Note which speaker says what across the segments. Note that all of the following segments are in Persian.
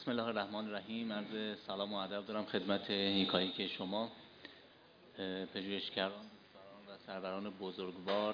Speaker 1: بسم الله الرحمن الرحیم. عرض سلام و ادب دارم خدمت یکایی که شما پژوهشگران و سروران بزرگوار.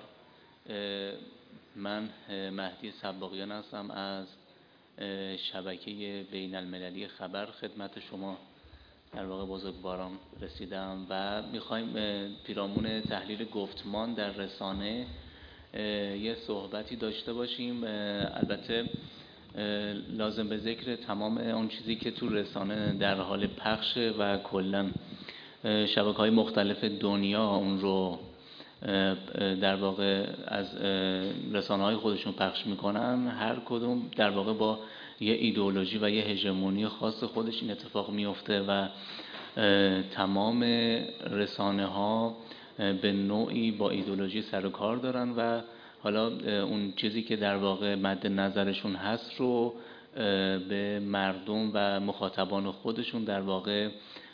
Speaker 1: من مهدی صباغیان هستم از شبکه بین المللی خبر. خدمت شما در واقع بزرگواران رسیدم و میخوایم پیرامون تحلیل گفتمان در رسانه یه صحبتی داشته باشیم. البته لازم به ذکر تمام اون چیزی که تو رسانه در حال پخشه و کلا شبکه‌های مختلف دنیا اون رو در واقع از رسانه‌های خودشون پخش میکنن، هر کدوم در واقع با یه ایدئولوژی و یه هژمونی خاص خودش این اتفاق میفته و تمام رسانه‌ها به نوعی با ایدئولوژی سر و کار دارن و حالا اون چیزی که در واقع مد نظرشون هست رو به مردم و مخاطبان خودشون در واقع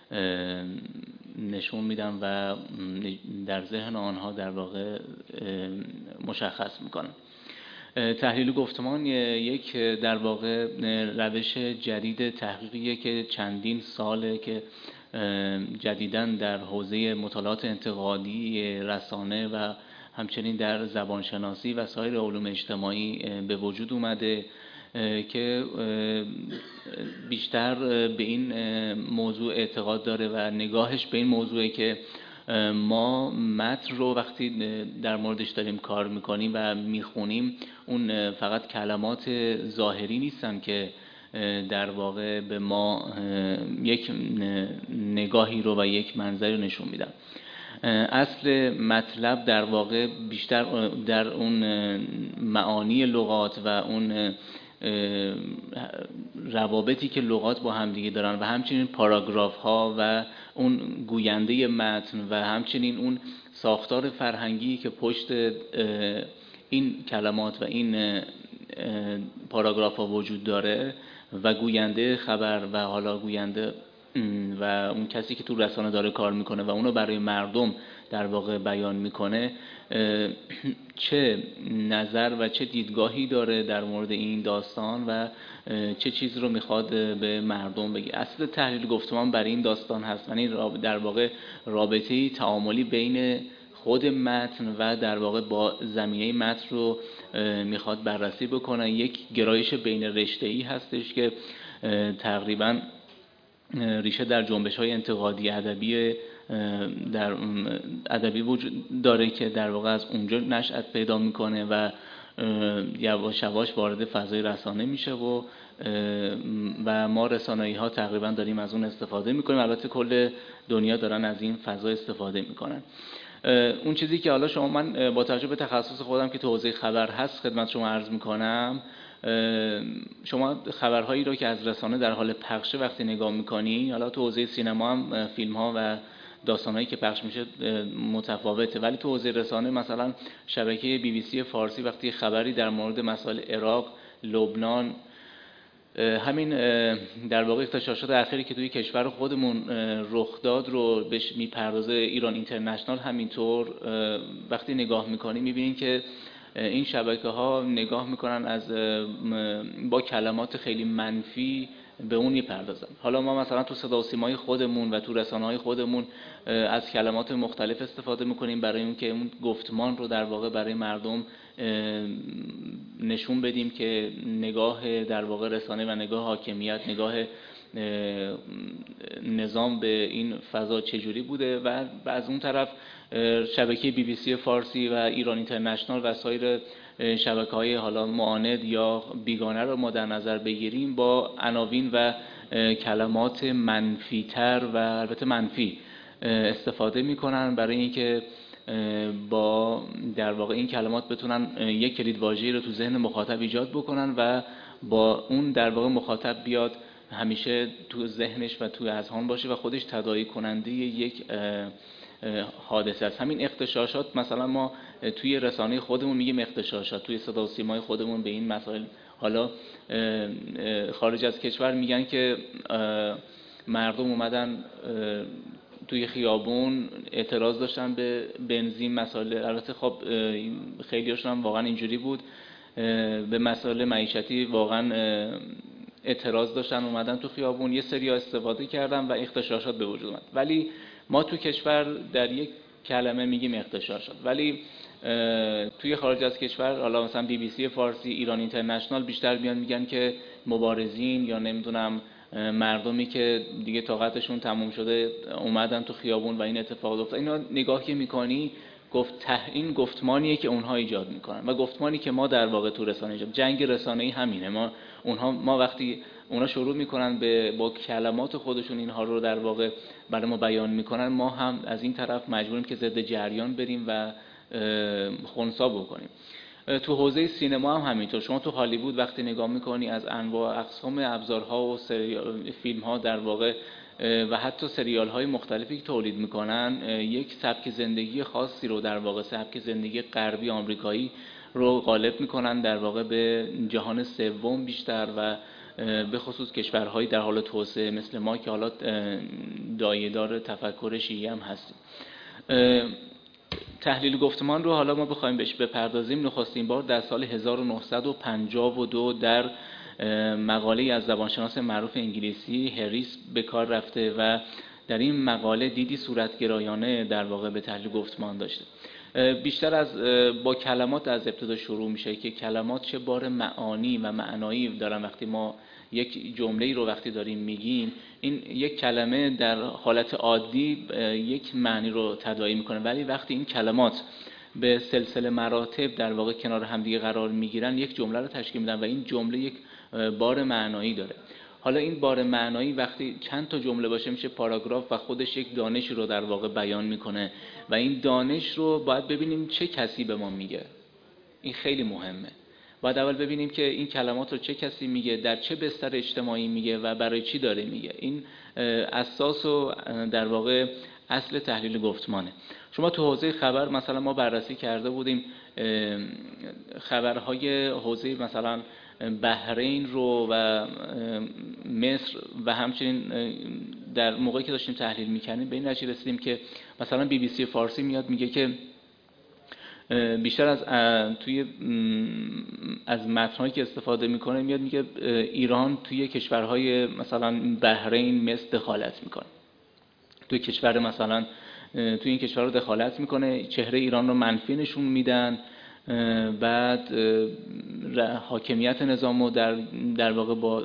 Speaker 1: نشون میدن و در ذهن آنها در واقع مشخص میکنن. تحلیل گفتمان یک در واقع روش جدید تحقیقیه که چندین ساله که جدیداً در حوزه مطالعات انتقادی رسانه و همچنین در زبانشناسی و سایر علوم اجتماعی به وجود اومده که بیشتر به این موضوع اعتقاد داره و نگاهش به این موضوعه که ما متن رو وقتی در موردش داریم کار میکنیم و میخونیم، اون فقط کلمات ظاهری نیستن که در واقع به ما یک نگاهی رو و یک منظری رو نشون میدن. اصل مطلب در واقع بیشتر در اون معانی لغات و اون روابطی که لغات با همدیگه دارن و همچنین پاراگراف ها و اون گوینده متن و همچنین اون ساختار فرهنگی که پشت این کلمات و این پاراگراف ها وجود داره و گوینده خبر و حالا گوینده و اون کسی که تو رسانه داره کار میکنه و اونو برای مردم در واقع بیان میکنه چه نظر و چه دیدگاهی داره در مورد این داستان و چه چیز رو میخواد به مردم بگه. اصل تحلیل گفتمان برای این داستان هست، یعنی در واقع رابطه‌ای تعاملی بین خود متن و در واقع با زمینه متن رو میخواد بررسی بکنه. یک گرایش بین رشته‌ای هستش که تقریباً ریشه در جنبش‌های انتقادی ادبی وجود داره که در واقع از اونجا نشأت پیدا میکنه و یواش یواش وارد فضای رسانه میشه و ما رسانه‌ای‌ها تقریبا داریم از اون استفاده میکنیم. البته کل دنیا دارن از این فضا استفاده میکنن. اون چیزی که حالا من با توجه به تخصص خودم که تو حوزه خبر هست خدمت شما عرض میکنم، شما خبرهایی رو که از رسانه در حال پخشه وقتی نگاه میکنی، حالا تو حوزه سینما هم فیلم ها و داستانهایی که پخش میشه متفاوته، ولی تو حوزه رسانه مثلا شبکه BBC فارسی وقتی خبری در مورد مسائل عراق، لبنان، همین در واقع اغتشاشات اخیری که توی کشور خودمون رخ داد رو بهش میپردازه، ایران اینترنشنال همینطور، وقتی نگاه میکنی میبینین که این شبکه‌ها نگاه میکنن با کلمات خیلی منفی به اون میپردازن. حالا ما مثلا تو صدا و سیمای خودمون و تو رسانه‌های خودمون از کلمات مختلف استفاده میکنیم برای اون که اون گفتمان رو در واقع برای مردم نشون بدیم که نگاه در واقع رسانه و نگاه حاکمیت، نگاه نظام به این فضا چجوری بوده و از اون طرف شبکه BBC فارسی و ایران اینترنشنال و سایر شبکه‌های حالا معاند یا بیگانه رو ما در نظر بگیریم با عناوین و کلمات منفی‌تر و البته منفی استفاده می‌کنن برای اینکه با در واقع این کلمات بتونن یک کلیدواژه‌ای رو تو ذهن مخاطب ایجاد بکنن و با اون در واقع مخاطب بیاد همیشه تو ذهنش و تو اذهان باشه و خودش تداعی کننده یک حادثه است. همین اغتشاشات، مثلا ما توی رسانه خودمون میگیم اغتشاشات، توی صدا و سیمای خودمون به این مسائل، حالا خارج از کشور میگن که مردم اومدن توی خیابون اعتراض داشتن به بنزین، مسائل، البته خب خیلیاشون هم واقعا اینجوری بود، به مسائل معیشتی واقعا اعتراض داشتن اومدن تو خیابون، یه سری استفاده کردن و اغتشاشات به وجود اومد. ولی ما تو کشور در یک کلمه میگیم اغتشاش شد، ولی توی خارج از کشور حالا مثلا BBC فارسی، ایران اینترنشنال بیشتر میان میگن که مبارزین یا نمیدونم مردمی که دیگه طاقتشون تموم شده اومدن تو خیابون و این اتفاق افتاد. اینا نگاه که میکنی این گفتمانیه که اونها ایجاد میکنن و گفتمانی که ما در واقع تو رسانه ایجاد، جنگ رسانه‌ای همینه. ما وقتی اونا شروع میکنن با کلمات خودشون اینها رو در واقع برای ما بیان میکنن، ما هم از این طرف مجبوریم که ضد جریان بریم و خنثی بکنیم. تو حوزه سینما هم همینطور. شما تو هالیوود وقتی نگاه میکنی از انواع اقسام ابزارها و فیلم‌ها در واقع و حتی سریال های مختلفی که تولید میکنن یک سبک زندگی خاصی رو در واقع سبک زندگی غربی آمریکایی رو غالب میکنن در واقع به جهان سوم بیشتر و به خصوص کشورهایی در حال توسعه مثل ما که حالا دایه‌دار تفکر شیعی هم هستیم. تحلیل گفتمان رو حالا ما بخوایم بهش بپردازیم، نخستین بار در سال 1952 در مقاله از زبانشناس معروف انگلیسی هریس به کار رفته و در این مقاله دیدی صورتگرایانه در واقع به تحلیل گفتمان داشته. بیشتر از با کلمات از ابتدا شروع میشه که کلمات چه بار معانی و معنایی دارن. وقتی ما یک جمله‌ای رو وقتی داریم میگیم، این یک کلمه در حالت عادی یک معنی رو تداعی میکنه، ولی وقتی این کلمات به سلسله مراتب در واقع کنار همدیگه قرار میگیرن یک جمله رو تشکیل میدن و این جمله یک بار معنایی داره. حالا این بار معنایی وقتی چند تا جمله باشه میشه پاراگراف و خودش یک دانش رو در واقع بیان میکنه و این دانش رو باید ببینیم چه کسی به ما میگه. این خیلی مهمه. باید اول ببینیم که این کلمات رو چه کسی میگه، در چه بستر اجتماعی میگه و برای چی داره میگه. این اساس و در واقع اصل تحلیل گفتمانه. شما تو حوزه خبر مثلا ما بررسی کرده بودیم خبرهای حوزه مثلا بحرین رو و مصر و همچنین در موقعی که داشتیم تحلیل میکنیم به این نتیجه رسیدیم که مثلا BBC فارسی میاد میگه که بیشتر از متن‌هایی که استفاده میکنه میاد میگه ایران توی کشورهای مثلا بحرین مصر دخالت میکنه، توی کشور مثلا توی این کشور رو دخالت میکنه، چهره ایران رو منفی نشون میدن، بعد حاکمیت نظام رو در واقع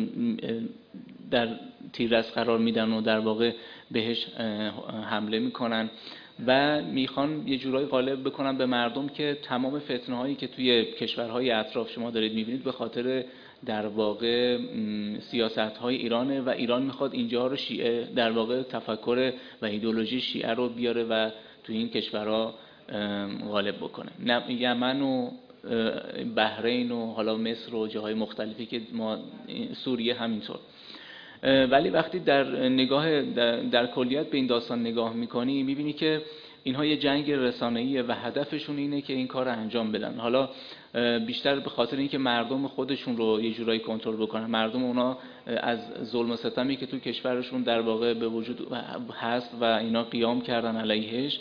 Speaker 1: در تیررس قرار میدن و در واقع بهش حمله میکنن و میخوان یه جورایی غالب بکنن به مردم که تمام فتنه هایی که توی کشورهای اطراف شما دارید میبینید به خاطر در واقع سیاست های ایرانه و ایران میخواد اینجا رو شیعه در واقع تفکر و ایدئولوژی شیعه رو بیاره و توی این کشورها غالب بکنه. یمن و بحرین و حالا مصر و جاهای مختلفی که ما سوریه همینطور. ولی وقتی در کلیت به این داستان نگاه میکنی میبینی که اینها یه جنگ رسانه‌ایه و هدفشون اینه که این کار رو انجام بدن. حالا بیشتر به خاطر اینکه مردم خودشون رو یه جورایی کنترل بکنن، مردم اونا از ظلم و ستمی که تو کشورشون در واقع به وجود هست و اینا قیام کردن علیهش،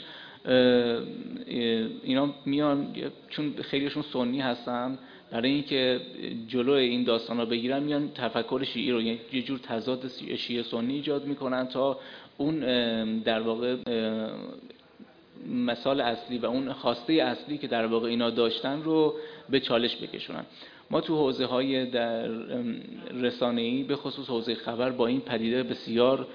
Speaker 1: اینا میان چون خیلیشون سنی هستن، برای اینکه جلوی این داستان رو بگیرن میان تفکر شیعی رو یه جور تضاد شیعه سنی ایجاد میکنن تا اون در واقع مثال اصلی و اون خواسته اصلی که در واقع اینا داشتن رو به چالش بکشونن. ما تو حوزه‌های در رسانه‌ای به خصوص حوزه خبر با این پدیده بسیار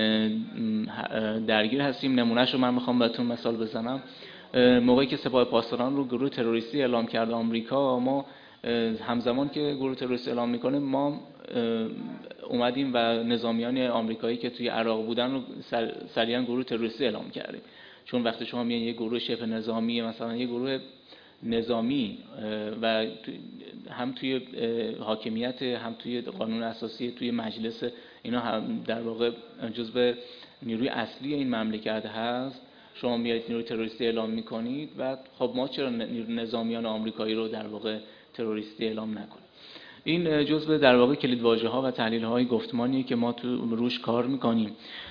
Speaker 1: درگیر هستیم. نمونهش رو من میخوام بهتون مثال بزنم. موقعی که سپاه پاسداران رو گروه تروریستی اعلام کرد آمریکا، ما همزمان که گروه تروریستی اعلام میکنه ما اومدیم و نظامیان آمریکایی که توی عراق بودن رو سریعا گروه تروریستی اعلام کردیم. چون وقتی شما میان یه گروه شبه نظامی مثلا یه گروه نظامی و هم توی حاکمیت هم توی قانون اساسی توی مجلس اینا هم در واقع جزء نیروی اصلی این مملکت هست، شما میایید نیروی تروریستی اعلام میکنید و خب ما چرا نظامیان آمریکایی رو در واقع تروریستی اعلام نکنیم؟ این جزء در واقع کلیدواژه ها و تحلیل های گفتمانیه که ما تو روش کار میکنیم.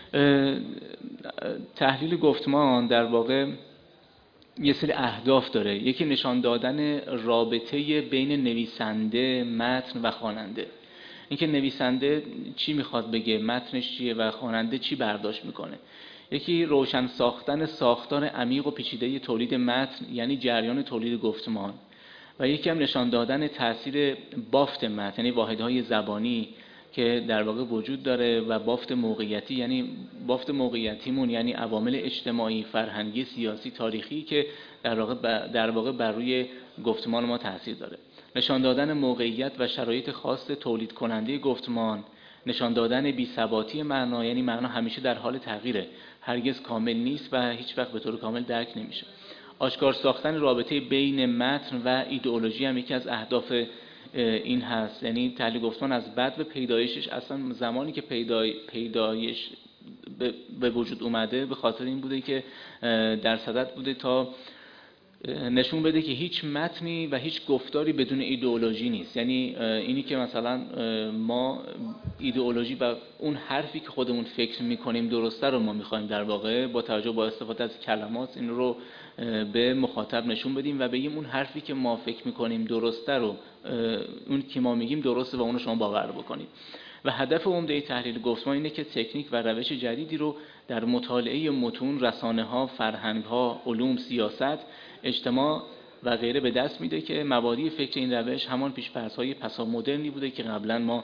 Speaker 1: تحلیل گفتمان در واقع یه سری اهداف داره. یکی نشان دادن رابطه بین نویسنده، متن و خواننده. اینکه نویسنده چی میخواد بگه، متنش چیه و خواننده چی برداشت میکنه. یکی روشن ساختن ساختار عمیق و پیچیده تولید متن، یعنی جریان تولید گفتمان، و یکی هم نشان دادن تاثیر بافت متن، یعنی واحدهای زبانی که در واقع وجود داره، و بافت موقعیتی، یعنی بافت موقعیتیمون، یعنی عوامل اجتماعی، فرهنگی، سیاسی، تاریخی که در واقع بر روی گفتمان ما تاثیر داره. نشان دادن موقعیت و شرایط خاص تولید کننده گفتمان، نشان دادن بی‌ثباتی معنا، یعنی معنا همیشه در حال تغییره، هرگز کامل نیست و هیچ وقت به طور کامل درک نمیشه. آشکار ساختن رابطه بین متن و ایدئولوژی هم یکی از اهداف این هست. یعنی تحلیل گفتمان از بعد به پیدایشش، اصلا زمانی که پیدایش به وجود اومده، به خاطر این بوده که در صدد بوده تا نشون بده که هیچ متنی و هیچ گفتاری بدون ایدئولوژی نیست. یعنی اینی که مثلا ما ایدئولوژی و اون حرفی که خودمون فکر میکنیم درسته رو ما میخوایم در واقع با توجه با استفاده از کلمات این رو به مخاطب نشون بدیم و بگیم اون حرفی که ما فکر میکنیم درسته رو، اون که ما میگیم درسته و اون رو شما باور بکنید. و هدف عمده تحلیل گفتمان اینه که تکنیک و روش جدیدی رو در مطالعه متون، رسانه‌ها، فرهنگ‌ها، علوم، سیاست، اجتماع و غیره به دست میده که مبادی فکر این روش همان پیش‌فرض‌های پسا مدرنی بوده که قبلا ما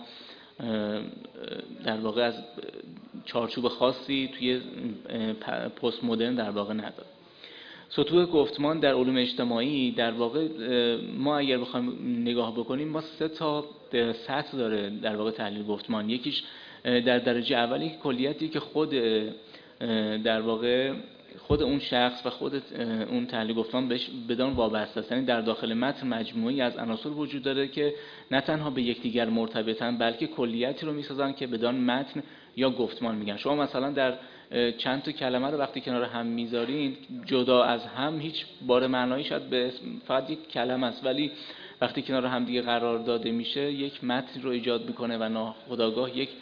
Speaker 1: در واقع از چارچوب خاصی توی پست مدرن در واقع نداره. سطوح گفتمان در علوم اجتماعی در واقع ما اگر بخوایم نگاه بکنیم، ما 3 تا سطح داره در واقع تحلیل گفتمان. یکیش در درجه اولی کلیتی که خود در واقع خود اون شخص و خود اون تحلیل گفتمان بهش بدان وابسته است. یعنی در داخل متن مجموعی از عناصر وجود داره که نه تنها به یکدیگر مرتبطن، بلکه کلیتی رو میسازن که بدان متن یا گفتمان میگن. شما مثلا در چند تا کلمه رو وقتی کنار هم میذارین، جدا از هم هیچ بار معنایی شاید به فقط یک کلمه است، ولی وقتی کنار هم دیگه قرار داده میشه یک متن رو ایجاد میکنه و ناخودآگاه یک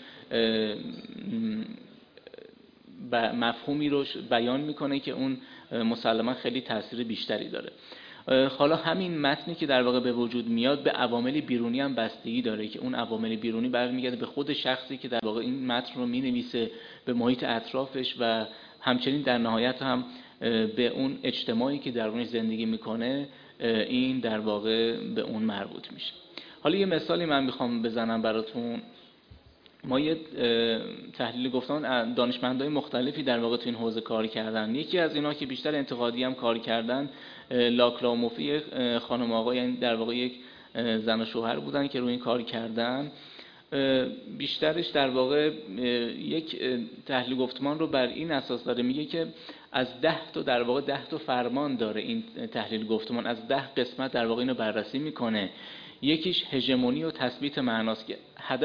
Speaker 1: مفهومی رو بیان میکنه که اون مسلما خیلی تاثیر بیشتری داره. حالا همین متنی که در واقع به وجود میاد به عوامل بیرونی هم بستگی داره که اون عوامل بیرونی برمیگرده به خود شخصی که در واقع این متن رو مینویسه، به محیط اطرافش و همچنین در نهایت هم به اون اجتماعی که در اون زندگی میکنه، این در واقع به اون مربوط میشه. حالا یه مثالی من میخوام بزنم براتون. ما یه تحلیل گفتمان دانشمندای مختلفی در واقع تو این حوزه کار کردن. یکی از اینا که بیشتر انتقادی هم کار کردن، لاکلا و موفی، خانم آقا، یعنی در واقع یک زن و شوهر بودن که روی این کار کردن. بیشترش در واقع یک تحلیل گفتمان رو بر این اساس داره، میگه که از 10 تا در واقع 10 تا فرمان داره این تحلیل گفتمان، از 10 قسمت در واقع اینو بررسی میکنه. یکیش هژمونی و تثبیت معناست که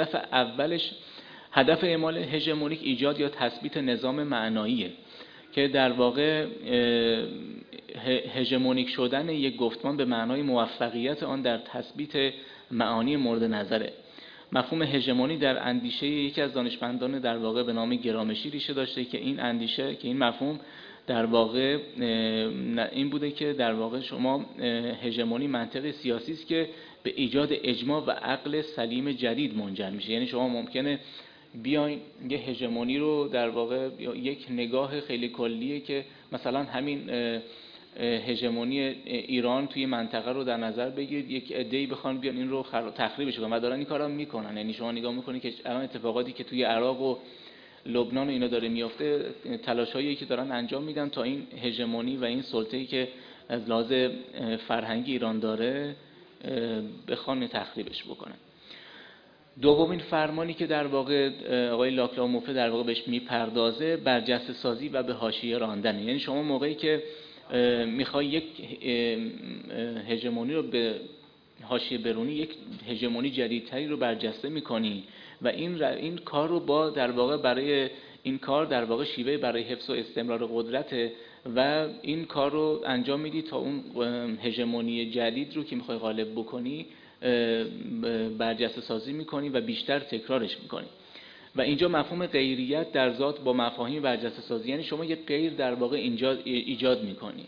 Speaker 1: هدف اعمال هژمونیک ایجاد یا تثبیت نظام معناییه که در واقع هژمونیک شدن یک گفتمان به معنای موفقیت آن در تثبیت معانی مورد نظره. مفهوم هژمونی در اندیشه یکی از دانشمندان در واقع به نام گرامشی ریشه داشته که این اندیشه که این مفهوم در واقع این بوده که در واقع شما هژمونی منطق سیاسی است که به ایجاد اجماع و عقل سلیم جدید منجر میشه. یعنی شما ممکنه بیاین یه هژمونی رو در واقع یک نگاه خیلی کلیه که مثلا همین هژمونی ایران توی منطقه رو در نظر بگیرید، یک عده‌ای بخوان بیان این رو تخریبش کنن و دارن این کارا میکنن. یعنی شما نگاه میکنید که الان اتفاقاتی که توی عراق و لبنان و اینا داره میفته، تلاشایی که دارن انجام میدن تا این هژمونی و این سلطه‌ای که از لحاظ فرهنگی ایران داره بخوان تخریبش بکنن. دومین فرمانی که در واقع آقای لاکلا و موفه در واقع بهش میپردازه، برجسته سازی و به حاشیه راندن. یعنی شما موقعی که میخوای یک هژمونی رو به حاشیه برونی، یک هژمونی جدیدتری رو برجسته میکنی و این کار رو با در واقع برای این کار در واقع شیوه برای حفظ و استمرار قدرت و این کار رو انجام میدی تا اون هژمونی جدید رو که میخوای غالب بکنی برجسته سازی میکنی و بیشتر تکرارش میکنی. و اینجا مفهوم غیریت در ذات با مفاهیم برجسته سازی، یعنی شما یک غیر در واقع اینجا ایجاد میکنی.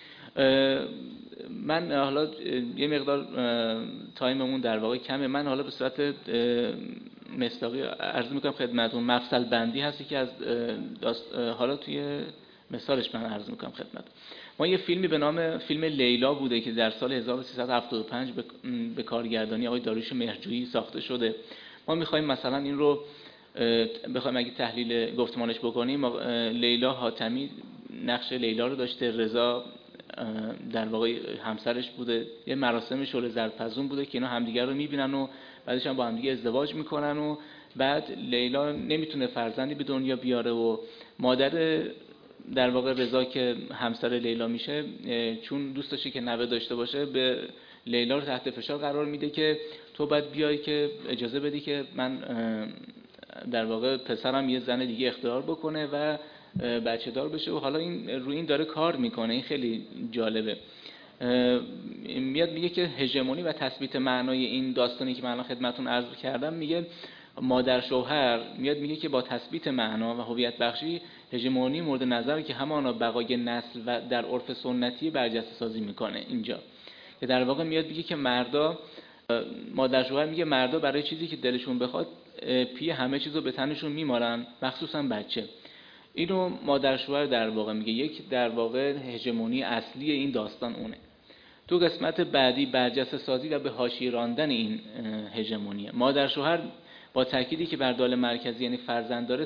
Speaker 1: من حالا یه مقدار تایممون در واقع کمه، من حالا به صورت مصداقی عرض میکنم خدمتتون. مفصل بندی هستی که از حالا توی مثالش من عرض میکنم خدمت. ما یه فیلمی به نام فیلم لیلا بوده که در سال 1375 به کارگردانی آقای داریوش مهرجویی ساخته شده. ما میخوایم مثلا این رو بخوایم اگه تحلیل گفتمانش بکنیم، لیلا حاتمی نقش لیلا رو داشته، رضا در واقع همسرش بوده، یه مراسم شعله زرپزون بوده که اینا همدیگر رو میبینن و بعدش هم با همدیگه ازدواج میکنن و بعد لیلا نمیتونه فرزندی به دنیا بیاره و مادر در واقع رضا که همسر لیلا میشه چون دوست داشته که نوه داشته باشه به لیلا رو تحت فشار قرار میده که تو باید بیای که اجازه بدی که من در واقع پسرم یه زن دیگه اختیار بکنه و بچه دار بشه و حالا این روی این داره کار میکنه. این خیلی جالبه. میاد میگه که هژمونی و تثبیت معنای این داستانی که من الان خدمتتون عرض کردم، میگه مادر شوهر میاد میگه که با تثبیت معنا و هویت بخشی هژمونی مورد نظر که همانا بقای نسل و در عرف سنتی برجسته سازی میکنه. اینجا که در واقع میاد میگه که مردا، مادر شوهر میگه مردا برای چیزی که دلشون بخواد پی همه چیزو به تنشون میمارن، مخصوصا بچه. اینو مادر شوهر در واقع میگه. یک در واقع هژمونی اصلی این داستان اونه. تو قسمت بعدی برجسته سازی و به حاشیه راندن این هژمونیه. مادر شوهر با تأکیدی که بر دال مرکزی یعنی فرزند داره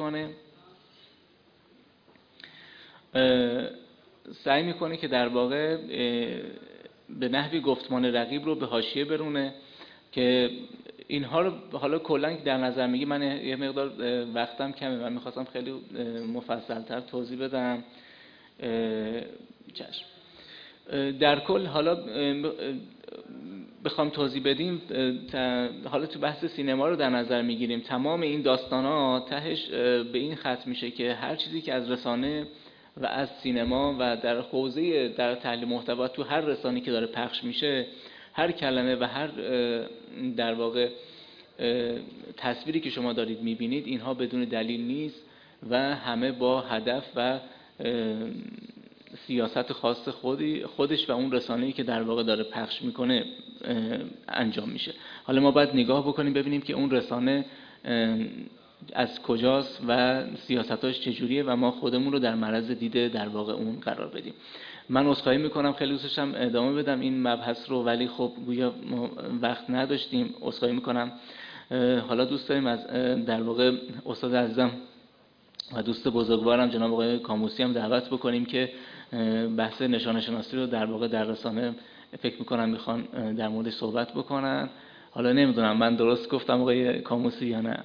Speaker 1: سعی میکنه که در واقع به نحوی گفتمان رقیب رو به حاشیه برونه که اینها رو حالا کلا در نظر میگی. من یه مقدار وقتم کمه، من میخواستم خیلی مفصل‌تر توضیح بدم. چشم. در کل حالا بخوام توضیح بدیم، حالا تو بحث سینما رو در نظر میگیریم، تمام این داستانا تهش به این ختم میشه که هر چیزی که از رسانه و از سینما و در حوزه در تحلیل محتوا تو هر رسانه‌ای که داره پخش میشه، هر کلمه و هر در واقع تصویری که شما دارید میبینید، اینها بدون دلیل نیست و همه با هدف و سیاست خاص خودش و اون رسانه‌ای که در واقع داره پخش میکنه انجام میشه. حالا ما باید نگاه بکنیم ببینیم که اون رسانه از کجاست و سیاستاش چجوریه و ما خودمون رو در معرض دید در واقع اون قرار بدیم. من عذرخواهی میکنم، خیلی دوست داشتم ادامه بدم این مبحث رو ولی خب گویا وقت نداشتیم. عذرخواهی میکنم. حالا دوست داریم از در واقع استاد عزیزم و دوست بزرگوارم جناب آقای کاموسی هم دعوت بکنیم که بحث نشانه شناسی رو در واقع در رسانه فکر میکنم میخوان در موردش صحبت بکنن. حالا نمیدونم من درست گفتم آقای کاموسی یا نه.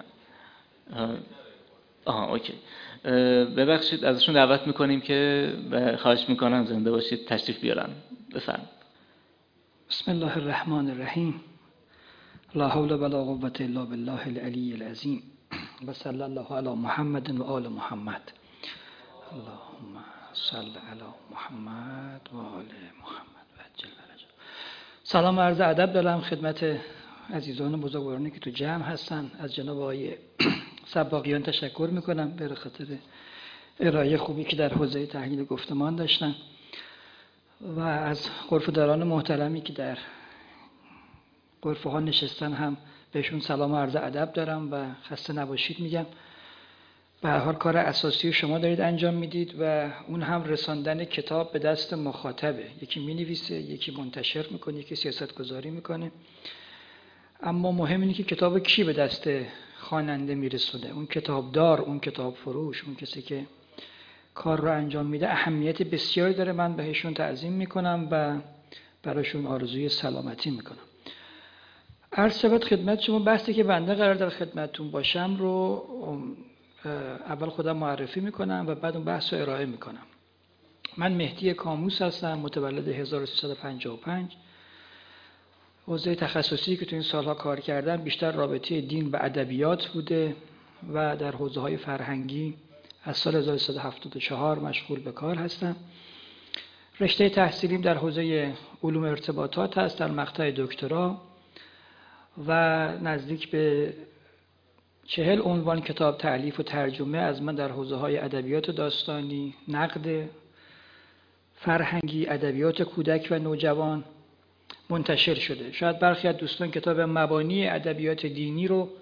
Speaker 1: اوکی. ببخشید، ازشون دعوت میکنیم که خواهش میکنم زنده باشید تشریف بیارن. بفرمایید.
Speaker 2: بسم الله الرحمن الرحیم. لا حول ولا قوة الا بالله العلی العظیم. و صلی الله علی محمد و آل محمد. اللهم صل علی محمد و آل محمد و عجل فرجهم. سلام و عرض ادب دارم خدمت عزیزان بزرگوارانی که تو جمع هستن. از جناب آقای سباقیان تشکر میکنم به خاطر ارائه خوبی که در حوزه تحلیل گفتمان داشتن و از غرفه‌داران محترمی که در غرفه ها نشستن هم بهشون سلام و عرض ادب دارم و خسته نباشید میگم. به هر حال کار اساسی شما دارید انجام میدید و اون هم رساندن کتاب به دست مخاطبه. یکی مینویسه، یکی منتشر میکنه، یکی سیاست گذاری میکنه. اما مهم اینه که کتاب کی به دست خواننده میرسونه. اون کتابدار، اون کتاب فروش، اون کسی که کار رو انجام میده اهمیت بسیاری داره. من بهشون تعظیم میکنم و براشون آرزوی سلامتی میکنم. عرض شود خدمت شما بحثی که بنده قرار در خدمتتون باشم رو اول خودم معرفی میکنم و بعد اون بحث رو ارائه میکنم. من مهدی کاموس هستم، متولد 1355. حوزه تخصصی که تو این سالها کار کردم بیشتر رابطه دین و ادبیات بوده و در حوزه‌های فرهنگی از سال 1374 مشغول به کار هستم. رشته تحصیلیم در حوزه علوم ارتباطات هست، در مقطع دکترا و نزدیک به 40 عنوان کتاب تألیف و ترجمه از من در حوزه‌های ادبیات داستانی، نقد فرهنگی، ادبیات کودک و نوجوان منتشر شده. شاید برخی از دوستان کتاب مبانی ادبیات دینی رو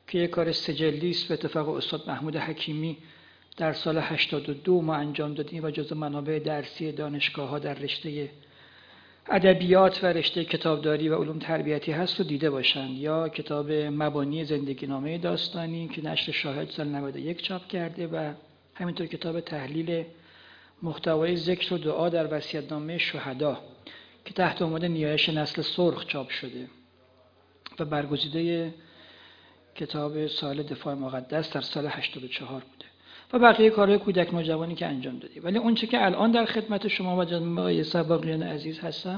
Speaker 2: که یک کار سجلی است. به اتفاق استاد محمود حکیمی در سال 82 ما انجام دادیم و جزو منابع درسی دانشگاه‌ها در رشته ادبیات و رشته کتابداری و علوم تربیتی هست رو دیده باشند. یا کتاب مبانی زندگی نامه داستانی که نشر شاهد سال 91 چاپ کرده و همینطور کتاب تحلیل محتوای ذکر و دعا در وصیت‌نامه شهدا که تحت عنوان نیایش نسل سرخ چاپ شده و برگزیده کتاب سال دفاع مقدس در سال 84 بوده و بقیه کارهای کودک نوجوانی که انجام دادیم. ولی اون چه که الان در خدمت شما و جناب آقای سباقیان عزیز هستم،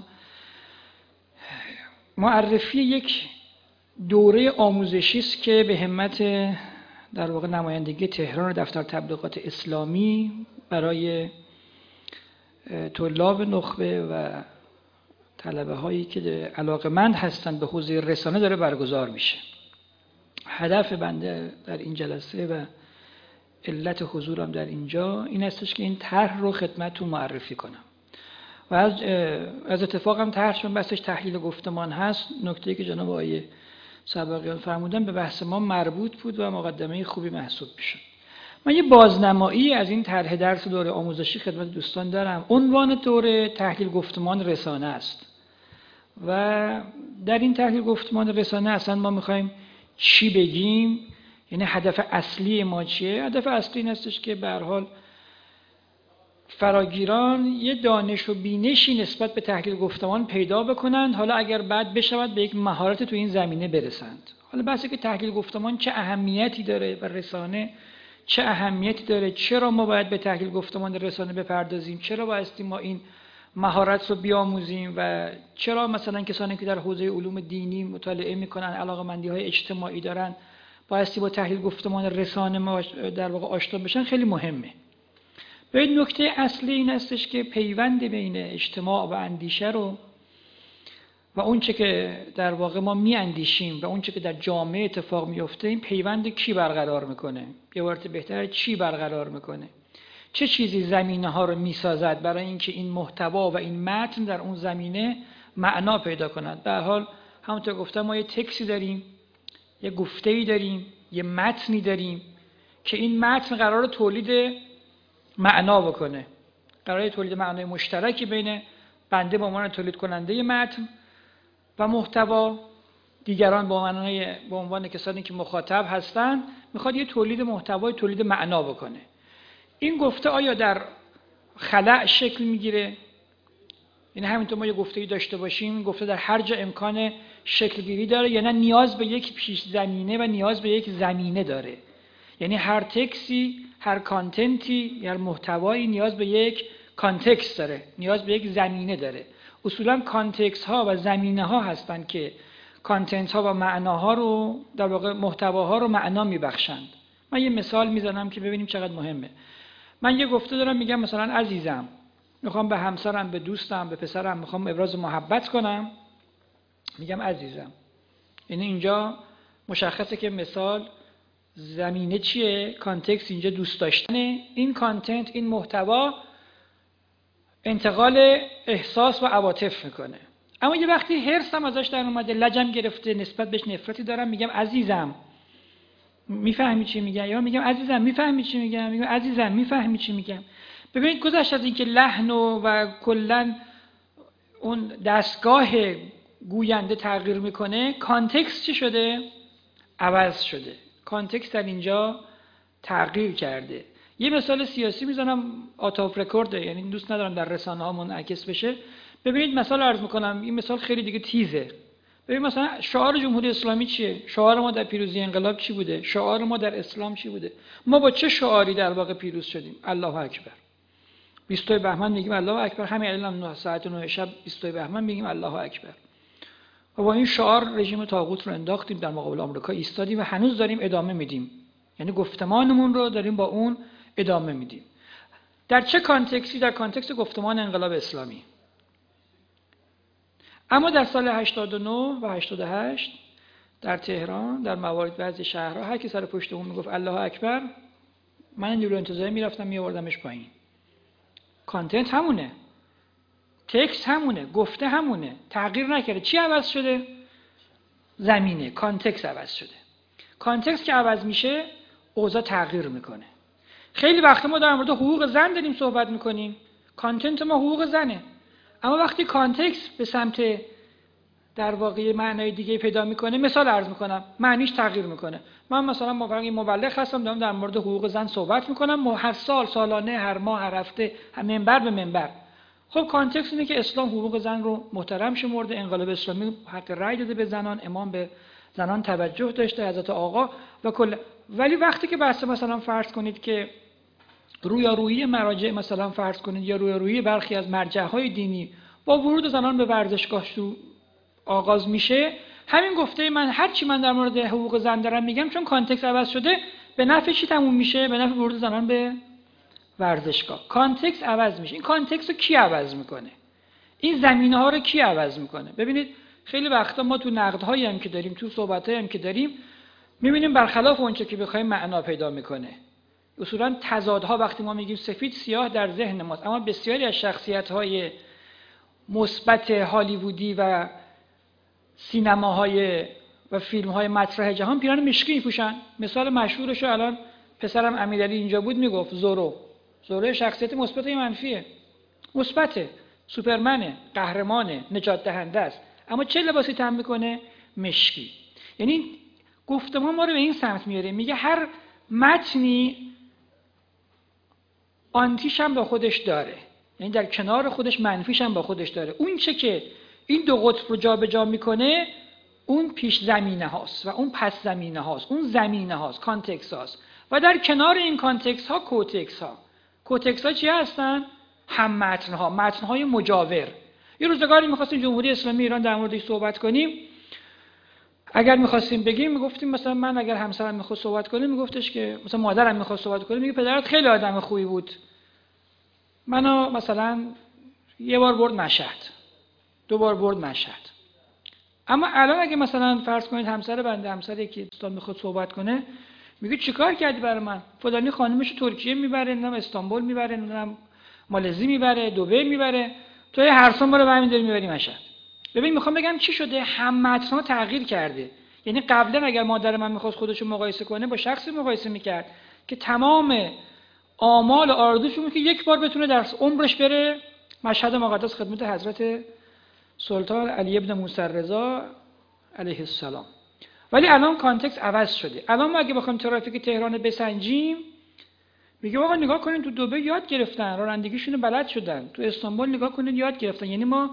Speaker 2: معرفی یک دوره آموزشی است که به همت در واقع نمایندگی تهران دفتر تبلیغات اسلامی برای طلاب نخبه و طلبه هایی که علاقه‌مند هستند به حوزه رسانه داره برگزار میشه. هدف بنده در این جلسه و علت حضورم در اینجا این استش که این طرح رو خدمتتون معرفی کنم و از اتفاقم طرح چون بحثش تحلیل گفتمان هست، نکته‌ای که جناب آقای سباقیان فرمودن به بحث ما مربوط بود و مقدمه خوبی محسوب میشد. من یه بازنمایی از این طرح درس دوره آموزشی خدمت دوستان دارم. عنوان دوره تحلیل گفتمان رسانه است و در این تحلیل گفتمان رسانه اصلا ما میخوایم چی بگیم، یعنی هدف اصلی ما چیه؟ هدف اصلی این هستش که به هر حال فراگیران یه دانش و بینشی نسبت به تحلیل گفتمان پیدا بکنند، حالا اگر بعد بشود به یک مهارت تو این زمینه برسند. حالا بحثه که تحلیل گفتمان چه اهمیتی داره و رسانه چه اهمیتی داره، چرا ما باید به تحلیل گفتمان رسانه بپردازیم، چرا بایستی ما این مهارت رو بیاموزیم و چرا مثلا کسانی که در حوزه علوم دینی مطالعه میکنن، علاقه‌مندی‌های اجتماعی دارن، بایستی با تحلیل گفتمان رسانه ما در واقع آشنا بشن، خیلی مهمه. ببین نکته اصلی این هستش که پیوند بین اجتماع و اندیشه رو و اون چه که در واقع ما میاندیشیم و اون چه که در جامعه اتفاق میفته، این پیوند کی برقرار میکنه؟ به عبارت بهتر چی برقرار میکنه؟ چه چیزی زمینه ها رو میسازد برای اینکه این محتوا و این متن در اون زمینه معنا پیدا کند؟ به هر حال همونطور گفتم ما یه تکسی داریم، یه گفته‌ای داریم، یه متنی داریم که این متن قراره تولید معنا بکنه، قراره تولید معنای مشترکی بین بنده به عنوان تولید کننده متن و محتوا، دیگران به عنوان کسانی که مخاطب هستن، میخواد یه تولید محتوای تولید معنا بکنه. این گفته آیا در خلأ شکل میگیره؟ یعنی همینطور ما یه گفته‌ای داشته باشیم، گفته در هر جا امکان شکل گیری داره، یا نه نیاز به یک پیش زمینه و نیاز به یک زمینه داره؟ یعنی هر تکسی، هر کانتنتی، هر محتوایی نیاز به یک کانتکست داره، نیاز به یک زمینه داره. اصولا کانتکست ها و زمینه ها هستند که کانتنت ها و معناها رو در واقع محتواها رو معنا میبخشند. من یه مثال میزنم که ببینیم چقدر مهمه. من یه گفته دارم، میگم مثلا عزیزم، میخوام به همسرم، به دوستم، به پسرم میخوام ابراز محبت کنم، میگم عزیزم. یعنی اینجا مشخصه که مثال زمینه چیه؟ کانتکست اینجا دوست داشتنه. این کانتنت، این محتوا انتقال احساس و عواطف میکنه. اما یه وقتی حرصم ازش در اومده، لجم گرفته، نسبت بهش نفرتی دارم، میگم عزیزم میفهمی چی میگم؟ یا میگم عزیزم میفهمی چی میگم؟ میگم عزیزم میفهمی چی میگم؟ ببینید گذشت از این که لحن و کلا اون دستگاه گوینده تغییر میکنه، کانتکست چی شده؟ عوض شده. کانتکست در اینجا تغییر کرده. یه مثال سیاسی میزنم، آوت اف رکورده، یعنی دوست ندارم در رسانه ها منعکس بشه. ببینید مثال عرض میکنم، این مثال خیلی دیگه تیزه. ببین مثلا شعار جمهوری اسلامی چیه؟ شعار ما در پیروزی انقلاب چی بوده؟ شعار ما در اسلام چی بوده؟ ما با چه شعاری در واقع پیروز شدیم؟ الله اکبر. 20 بهمن میگیم الله اکبر، همین الان ساعت 9 شب 20 بهمن میگیم الله اکبر. و با این شعار رژیم طاغوت رو انداختیم، در مقابل آمریکا ایستادیم و هنوز داریم ادامه میدیم. یعنی گفتمانمون رو داریم با اون ادامه میدیم. در چه کانتکستی؟ در کانتکست گفتمان انقلاب اسلامی. اما در سال 89 و 88 در تهران، در موارد بعضی شهرها، هر کی سر پشت اون میگفت الله اکبر، من نیرو انتظامی میرفتم میآوردمش پایین. کانتنت همونه، تکست همونه، گفته همونه، تغییر نکرده. چی عوض شده؟ زمینه، کانتکست عوض شده. کانتکست که عوض میشه اوضاع تغییر میکنه. خیلی وقتا ما در مورد حقوق زن داریم صحبت میکنیم، کانتنت ما حقوق زنه، اما وقتی کانتکست به سمت در واقع معنای دیگه پیدا میکنه، مثال عرض میکنم، معنیش تغییر میکنه. من مثلا مبلغ هستم، دارم در مورد حقوق زن صحبت میکنم، هر سال، سالانه، هر ماه، هر هفته، منبر به منبر. خب کانتکست اینه که اسلام حقوق زن رو محترم شمرده، انقلاب اسلامی حق رأی داده به زنان، امام به زنان توجه داشته، حضرت آقا و کل. ولی وقتی که بحث مثلا فرض کنید که رویارویی مراجع مثلا فرض کنید یا رویارویی برخی از مرجع‌های دینی با ورود زنان به ورزشگاه آغاز میشه، همین گفته من هر چی من در مورد حقوق زن دارم میگم، چون کانتکست عوض شده به نفع چی تموم میشه؟ به نفع ورود زنان به ورزشگاه. کانتکست عوض میشه. این کانتکست رو کی عوض میکنه؟ این زمینه ها رو کی عوض میکنه؟ ببینید خیلی وقتا ما تو نقدهایی هم که داریم، تو صحبتایی هم که داریم، میبینیم برخلاف اونچه که بخوایم معنا پیدا میکنه. اصولا تضادها وقتی ما میگیم سفید سیاه در ذهن ماست، اما بسیاری از شخصیت‌های مثبت هالیوودی و سینماهای و فیلم‌های مطرح جهان پیراهن مشکی می‌پوشن. مثال مشهورش رو الان پسرم امیرعلی اینجا بود میگفت، زورو شخصیت مثبت یا منفیه؟ مثبته، سوپرمنه، قهرمانه، نجات دهنده است، اما چه لباسی تن میکنه؟ مشکی. یعنی گفتمان ما رو به این سمت میاره، میگه هر متنی آنتیش هم با خودش داره، یعنی در کنار خودش منفیش هم با خودش داره. اون چه که این دو قطب رو جابجا میکنه اون پیش زمینه هاست و اون پس زمینه هاست، اون زمینه هاست، کانتکست هاست، و در کنار این کانتکست ها کوتکست ها چی هستن؟ هم متن ها، متن های مجاور. یه روزگاری میخواستیم جمهوری اسلامی ایران در موردش صحبت کنیم، اگر میخواستیم بگیم میگفتیم مثلا من اگر همسرم میخواست صحبت کنه میگفتش که مثلا مادرم میخواست صحبت کنه میگه پدرت خیلی آدم خوبی بود، منو مثلا یه بار برد مشهد، 2 بار برد مشهد. اما الان اگه مثلا فرض کنید همسر بنده، همسری که دوستان میخواد صحبت کنه، میگه چیکار کردی برای من؟ فلانی خانمش ترکیه میبره، نمیدونم استانبول میبره، نمیدونم مالزی میبره، دبی میبره، تو هر سال ما رو برمی داری میبری مشهد. ببین میخوام بگم چی شده؟ هم متن‌ها تغییر کرده. یعنی قبلا اگر مادر من میخواست خودشو مقایسه کنه با شخصی مقایسه میکرد که تمام آمال و آرزوش بود که یک بار بتونه در عمرش بره مشهد مقدس خدمت حضرت سلطان علی ابن موسی رضا علیه السلام. ولی الان کانتکست عوض شده. الان ما اگه بخوایم ترافیک تهران بسنجیم، میگه آقا نگاه کنید تو دبی یاد گرفتن، رانندگیشون بلد شدن، تو استانبول نگاه کنید یاد گرفتن. یعنی ما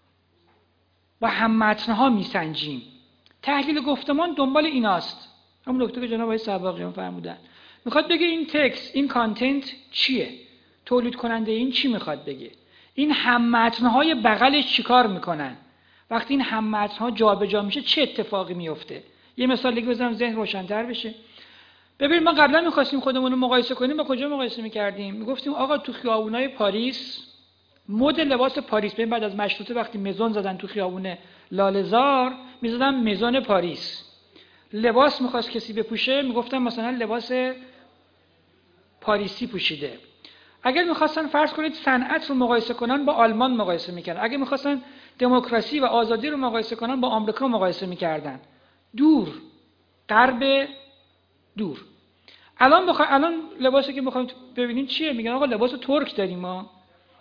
Speaker 2: با هم متن‌ها میسنجیم. تحلیل گفتمان دنبال ایناست. همون نکته که جناب آقای سباقیان فرمودن. میخواد بگه این تکست، این کانتنت چیه؟ تولید کننده این چی میخواد بگه؟ این هم متن‌های بغلش چیکار میکنن؟ وقتی این هم متن‌ها جابجا میشه چه اتفاقی میفته؟ یه مثال دیگه بزنم ذهن روشن‌تر بشه. ببین ما قبلا می‌خواستیم خودمون رو مقایسه کنیم، با کجا مقایسه می‌کردیم؟ میگفتیم آقا تو خیابونای پاریس مد لباس پاریس، ببین بعد از مشروطه وقتی مزون زدن تو خیابون لاله‌زار می‌زدن مزون پاریس. لباس می‌خواست کسی بپوشه میگفتن مثلا لباس پاریسی پوشیده. اگر می‌خواستن فرض کنید صنعت رو مقایسه کنن با آلمان مقایسه می‌کردن. اگر می‌خواستن دموکراسی و آزادی رو مقایسه کنن با آمریکا مقایسه دور، غرب دور. الان لباسی که می‌خوایم ببینیم چیه؟ میگن آقا لباس ترک داریم ما.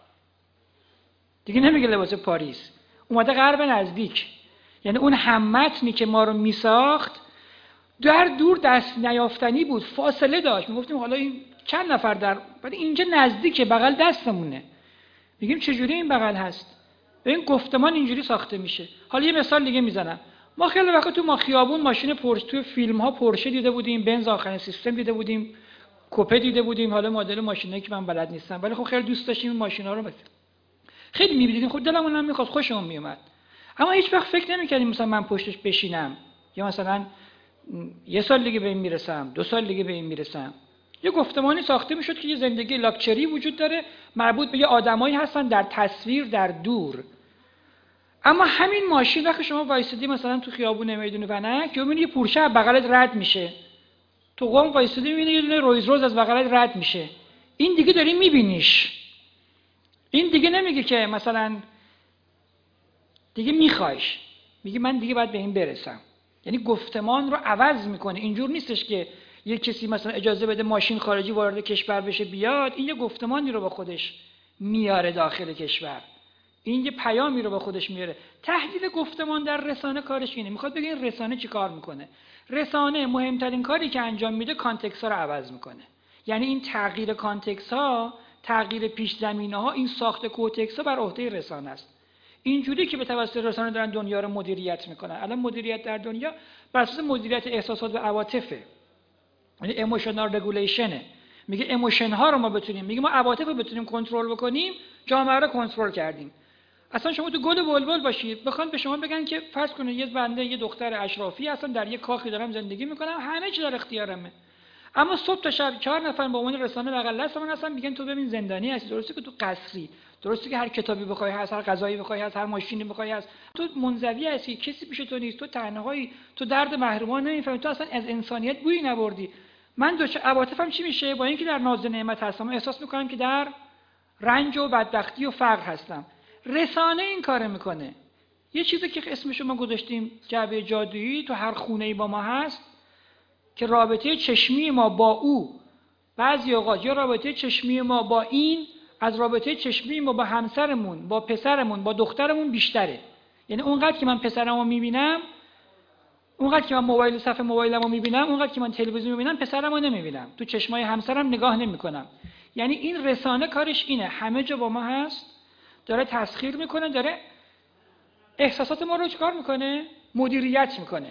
Speaker 2: دیگه نمیگه لباس پاریس. اومده غرب نزدیک. یعنی اون همتنی که ما رو میساخت در دور دست نیافتنی بود، فاصله داشت. میگفتیم حالا این چند نفر در، ولی اینجا نزدیکه، بغل دستمونه. میگیم چجوری این بغل هست؟ ببین گفتمان اینجوری ساخته میشه. حالا یه مثال دیگه میزنم. ما خیلی وقت تو خیابون ماشین پورش، تو فیلم ها پورشه دیده بودیم، بنز آخرین سیستم دیده بودیم، کوپه دیده بودیم، حالا مدل ماشینایی که من بلد نیستم، ولی خب خیلی دوست داشتیم این ماشینا رو. خیلی می‌بینیم، خود دلمون هم می‌خواست، خوشمون میومد. اما هیچ وقت فکر نمی‌کردیم مثلا من پشتش بشینم، یا مثلا یه سال دیگه به این میرسم، 2 سال دیگه به این میرسم. یه گفتمانی ساخته میشد که یه زندگی لاکچری وجود داره، مربوط به یه آدمایی هستن در تصویر در دور. اما همین ماشین وقتی شما وایسیدی مثلا تو خیابون میدون ونک، که می‌بینی یه پورشه از بغلت رد میشه، تو قم وایسیدی می‌بینی یه دونه رویز روز از بغلت رد میشه، این دیگه داری می‌بینیش. این دیگه نمیگه که مثلا دیگه میخوایش، میگه من دیگه باید به این برسم. یعنی گفتمان رو عوض میکنه. اینجور نیستش که یک کسی مثلا اجازه بده ماشین خارجی وارد کشور بشه بیاد، این یه گفتمانی رو با خودش میاره داخل کشور، این یه پیامی رو با خودش میاره. تحلیل گفتمان در رسانه کارش اینه. میخواد بگه این رسانه چی کار میکنه؟ رسانه مهمترین کاری که انجام میده کانتکست ها رو عوض میکنه. یعنی این تغییر کانتکست ها، تغییر پیش زمینه ها، این ساخت کورتکس ها بر عهده رسانه است. اینجوری که به توسط رسانه دارن دنیا رو مدیریت میکنن. الان مدیریت در دنیا بر اساس مدیریت احساسات و عواطفه، یعنی ایموشنال رگولیشنه. میگه ایموشن ها رو ما بتونیم، میگه ما عواطف رو بتونیم کنترل بکنیم، جامعه رو کنترل کردیم. اصلا شما تو گل بلبل باشید، بخوان به شما بگن که فرض کنید یه بنده یه دختر اشرافی هستم، در یه کاخی دارم زندگی میکنم، همه چی در اختیارمه، اما صبح تا شب 4 نفر با عنوان رسانه بغل دست من هستن میگن تو ببین زندانی هستی. درسته که تو قصری، درسته که هر کتابی بخوای هست، هر غذایی بخوای هست، هر ماشینی بخوای هست، تو منزوی هستی، کسی پیش تو نیست، تو تنهایی، تو درد محرومان نمیفهمی، تو اصلا از انسانیت بویی نبردی. من عواطفم چی میشه؟ با اینکه در ناز نعمت هستم احساس میکنم که در رنج و بدبختی و فقر هستم. رسانه این کارو میکنه. یه چیزی که اسمش رو ما گذاشتیم جعبه جادویی، تو هر خونه‌ای با ما هست، که رابطه چشمی ما با او بعضی اوقات یا رابطه چشمی ما با این از رابطه چشمی ما با همسرمون، با پسرمون، با دخترمون بیشتره. یعنی اونقدر که من پسرمو میبینم، اونقدر که من صفحه موبایلمو میبینم، اونقدر که من تلویزیون میبینم، پسرمو نمیبینم، تو چشمای همسرم نگاه نمیکنم. یعنی این رسانه کارش اینه، همه جا با ما هست، داره تسخیر میکنه، داره احساسات ما رو چیکار میکنه؟ مدیریت میکنه.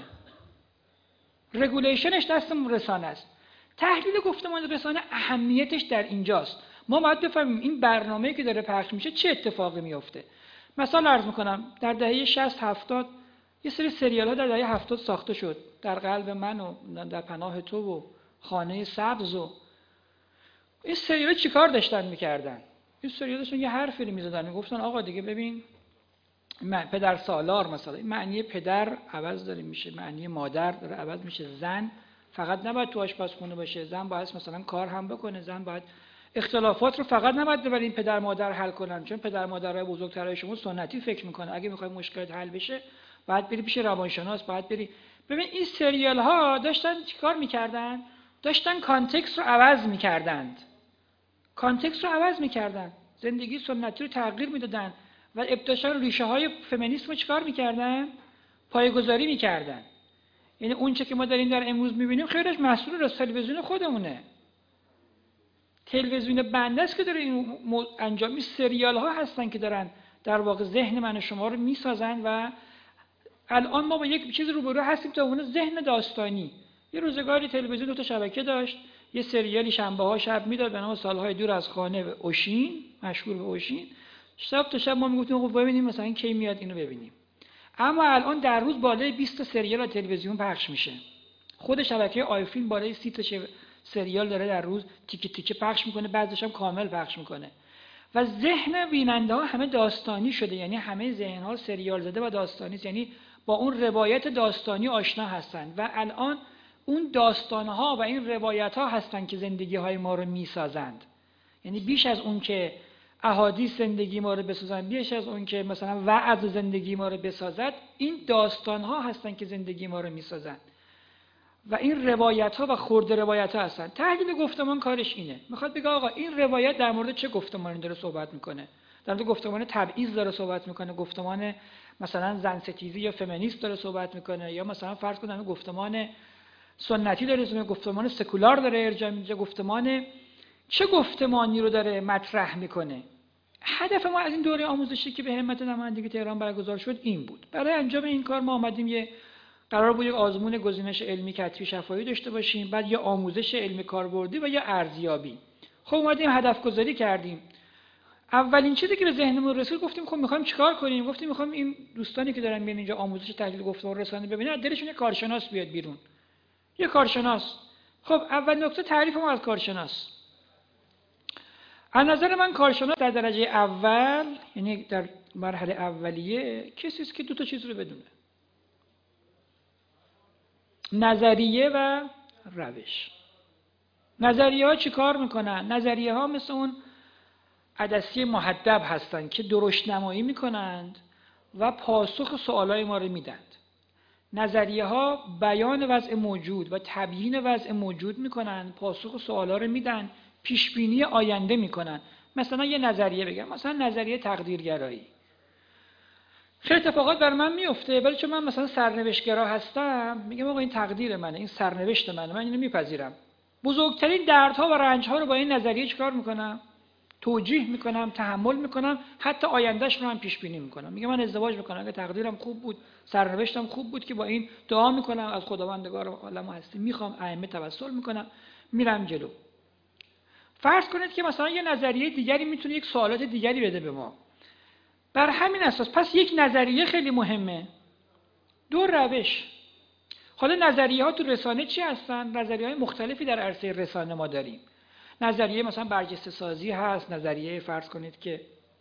Speaker 2: رگولیشنش دست رسانه است. تحلیل گفتمان رسانه اهمیتش در اینجاست. ما باید بفهمیم این برنامه‌ای که داره پخش میشه چه اتفاقی میفته. مثلا عرض میکنم در دهه 60 70 یه سری سریال ها در دهه 70 ساخته شد، در قلب من و در پناه تو و خانه سبز و این سریال چیکار داشتن میکردن؟ این سریال داشتن یه حرفی میزدن، میگفتن آقا دیگه ببین پدر سالار، مثلا معنی پدر عوض داره میشه، معنی مادر داره عوض میشه. زن فقط نباید تو آشپزخونه باشه، زن باید مثلا کار هم بکنه، زن باید اختلافات رو فقط نباید ببرین پدر مادر حل کنن، چون پدر مادرای بزرگترای شما سنتی فکر میکنه اگه میخوای مشکلات حل بشه باید بری پیش روانشناس، باید بری. ببین این سریال ها داشتن چیکار میکردن؟ داشتن کانتکست رو عوض میکردند. کانتکست رو عوض میکردن، زندگی سنتی رو تغییر میدادن و ابتداً ریشه های فمینیسم رو چیکار میکردن؟ پایه‌گذاری میکردن. یعنی اون چه که ما داریم در امروز میبینیم خیلیش مسئول از تلویزیون خودمونه. تلویزیون بنده است که داره این انجام. سریال ها هستن که دارن در واقع ذهن من و شما رو میسازن و الان ما با یک چیز روبرو هستیم تا اون ذهن داستانی. یه روزگاری تلویزیون 2 تا شبکه داشت، یه سریالی شنبه ها شب میداد به نام سالهای دور از خانه اوشین، مشهور به اوشین. شب تا شب ما میگفتیم خب ببینیم مثلا کی میاد اینو ببینیم. اما الان در روز بالای 20 تا سریال تلویزیون پخش میشه. خود شبکه آیفیلم بالای 30 تا سریال داره در روز تیکه تیکه پخش میکنه، بعضیش هم کامل پخش میکنه. و ذهن بیننده ها همه داستانی شده، یعنی همه ذهن ها سریال زده و داستانی است، یعنی با اون روایت داستانی آشنا هستند و الان اون داستان ها و این روایت ها هستند که زندگی های ما رو میسازند. یعنی بیش از اون که احادیث زندگی ما رو بسازند، بیش از اون که مثلا وعظ زندگی ما رو بسازد، این داستان ها هستند که زندگی ما رو میسازند و این روایت ها و خرد روایت ها هستند. تحلیل گفتمان کارش اینه، میخواد بگه آقا این روایت در مورد چه گفتمانی داره صحبت میکنه. در مورد گفتمان تبعیض داره صحبت میکنه، گفتمان مثلا زن ستیزی یا فمینیست داره صحبت میکنه، یا مثلا فرض کنیم گفتمان سنتی داره، گفتمان سکولار داره ارجاع میده، چه گفتمانی رو داره مطرح میکنه. هدف ما از این دوره آموزشی که به همت نمایندگی تهران برگزار شد این بود. برای انجام این کار ما آمدیم قرار بود یک آزمون گزینش علمی کتبی شفاهی داشته باشیم، بعد یه آموزش علمی کاربردی و یه ارزیابی. خب اومدیم هدف گذاری کردیم. اولین چیزی که به ذهنمون رسید گفتیم خب می‌خوایم چیکار کنیم؟ گفتیم می‌خوایم این دوستانی که دارن میان اینجا آموزش تحلیل گفتمان رسانه ببینن، دلشون یه کارشناس بیاد بیرون. یه کارشناس. خب اول نکته تعریف ما از کارشناس. از نظر من کارشناس در درجه اول، یعنی در مرحله اولیه، کسی است که 2 تا چیز رو بدونه: نظریه و روش. نظریه ها چی کار میکنن؟ نظریه ها مثل اون عدسی محدب هستند که درشت نمایی میکنند و پاسخ سوالای ما رو میدند. نظریه ها بیان وضع موجود و تبیین وضع موجود میکنن، پاسخ سوالا رو میدن، پیش بینی آینده میکنن. مثلا یه نظریه بگم، مثلا نظریه تقدیرگرایی. خیلی اتفاقات بر من میفته، ولی چون من مثلا سرنوشتگرا هستم، میگم آقا این تقدیر منه، این سرنوشت منه، من اینو میپذیرم. بزرگترین دردها و رنجها رو با این نظریه چیکار میکنم؟ توجیه میکنم، تحمل میکنم، حتی آیندهش رو هم پیش بینی میکنم. میگم من ازدواج میکنم، اگه تقدیرم خوب بود، سرنوشتم خوب بود که با این دعا میکنم از خداوندگار عالم و هستی میخوام، ائمه توسل میکنم، میرم جلو. فرض کنید که مثلا یه نظریه دیگری میتونه یک سوالات دیگری بده به ما. بر همین اساس پس یک نظریه خیلی مهمه، دو روش. حالا نظریه ها تو رسانه چی هستن؟ نظریه های مختلفی در عرصه رسانه ما داریم. نظریه مثلا برجسته سازی هست، نظریه فرض کنید که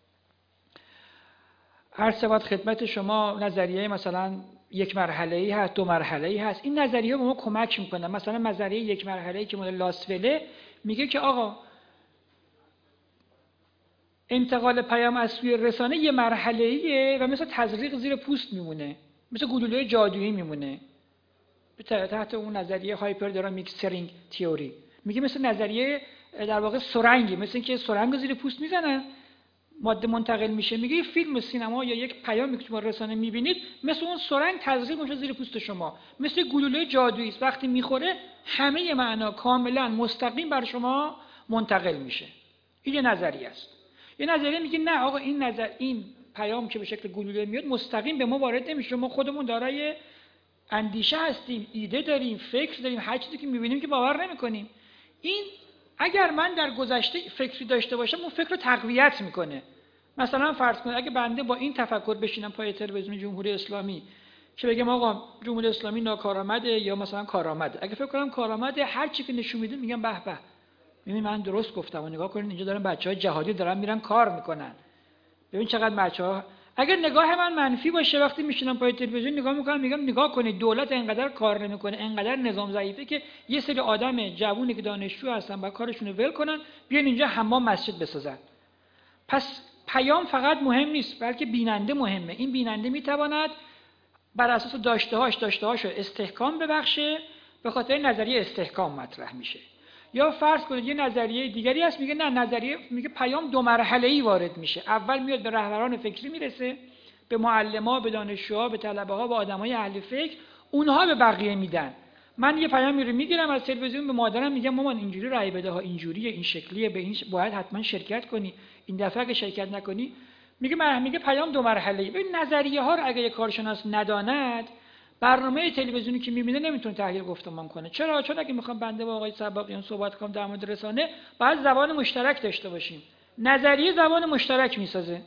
Speaker 2: هر سواد خدمت شما، نظریه مثلا یک مرحله‌ای هست، دو مرحله‌ای هست. این نظریه به ما کمک میکنه. مثلا نظریه یک مرحله‌ای که مدل لاسوله میگه که آقا انتقال پیام از سوی رسانه یه مرحله‌ایه و مثل تزریق زیر پوست میمونه، مثل گلوله جادویی میمونه. تحت اون نظریه هایپردرامیکسرینگ تئوری میگه مثل نظریه در واقع سرنگی، مثل اینکه سرنگ زیر پوست میزنن، ماده منتقل میشه. میگه فیلم سینما یا یک پیامی که شما رسانه میبینید مثل اون سرنگ تزریق میشه زیر پوست شما، مثل گلوله جادویی است. وقتی میخوره همه معنا کاملا مستقیم بر شما منتقل میشه. این یه نظریه است. یه نظریه میگه نه آقا این پیام که به شکل گلوله میاد مستقیم به ما وارد نمیشه، ما خودمون دارای اندیشه هستیم، ایده داریم، فکر داریم، هر چیزی که میبینیم که باور نمیکنیم. این اگر من در گذشته فکری داشته باشم اون فکر رو تقویت میکنه. مثلا فرض کنید اگه بنده با این تفکر بشینم پای تلویزیون جمهوری اسلامی که بگم آقا جمهوری اسلامی ناکارآمده یا مثلا کارآمده، اگه فکر کنم کارآمده، هر چی که نشون میده میگم به به، ببین من درست گفتم و نگاه کنید اینجا دارن بچهای جهادی دارن میرن کار میکنن، ببین چقدر بچه‌ها. اگر نگاه من منفی باشه وقتی میشینم پای تلویزیون نگاه میکنم میگم نگاه کنید دولت اینقدر کار نمیکنه، اینقدر نظام ضعیفه که یه سری آدم جوونی که دانشجو هستن با کارشون رو ول کنن بیان اینجا حمام مسجد بسازن. پس پیام فقط مهم نیست بلکه بیننده مهمه. این بیننده میتواند بر اساس داشته‌هاش رو استحکام ببخشه، به خاطر نظریه استحکام مطرح میشه. یا فرض کنید یه نظریه دیگری هست میگه نه، نظریه میگه پیام دو مرحله‌ای وارد میشه. اول میاد به رهبران فکری میرسه، به معلم‌ها، به دانشجوها، به طلبه‌ها، به آدمای اهل فکر، اونها به بقیه میدن. من یه پیامی رو میگیرم از تلویزیون به مادرم میگم مامان اینجوری رای بده ها، اینجوریه، این شکلیه، به این باید حتما شرکت کنی، این دفعه اگه شرکت نکنی میگه پیام دو مرحله‌ای. ببین نظریه ها رو اگه یه کارشناس نداند، برنامه تلویزیونی که میبینه نمیتونه تحلیل گفتمان کنه. چرا؟ چون اگه میخوام بنده با آقای سباقیان صحبت کنم در مورد رسانه، باید زبان مشترک داشته باشیم. نظریه زبان مشترک میسازه،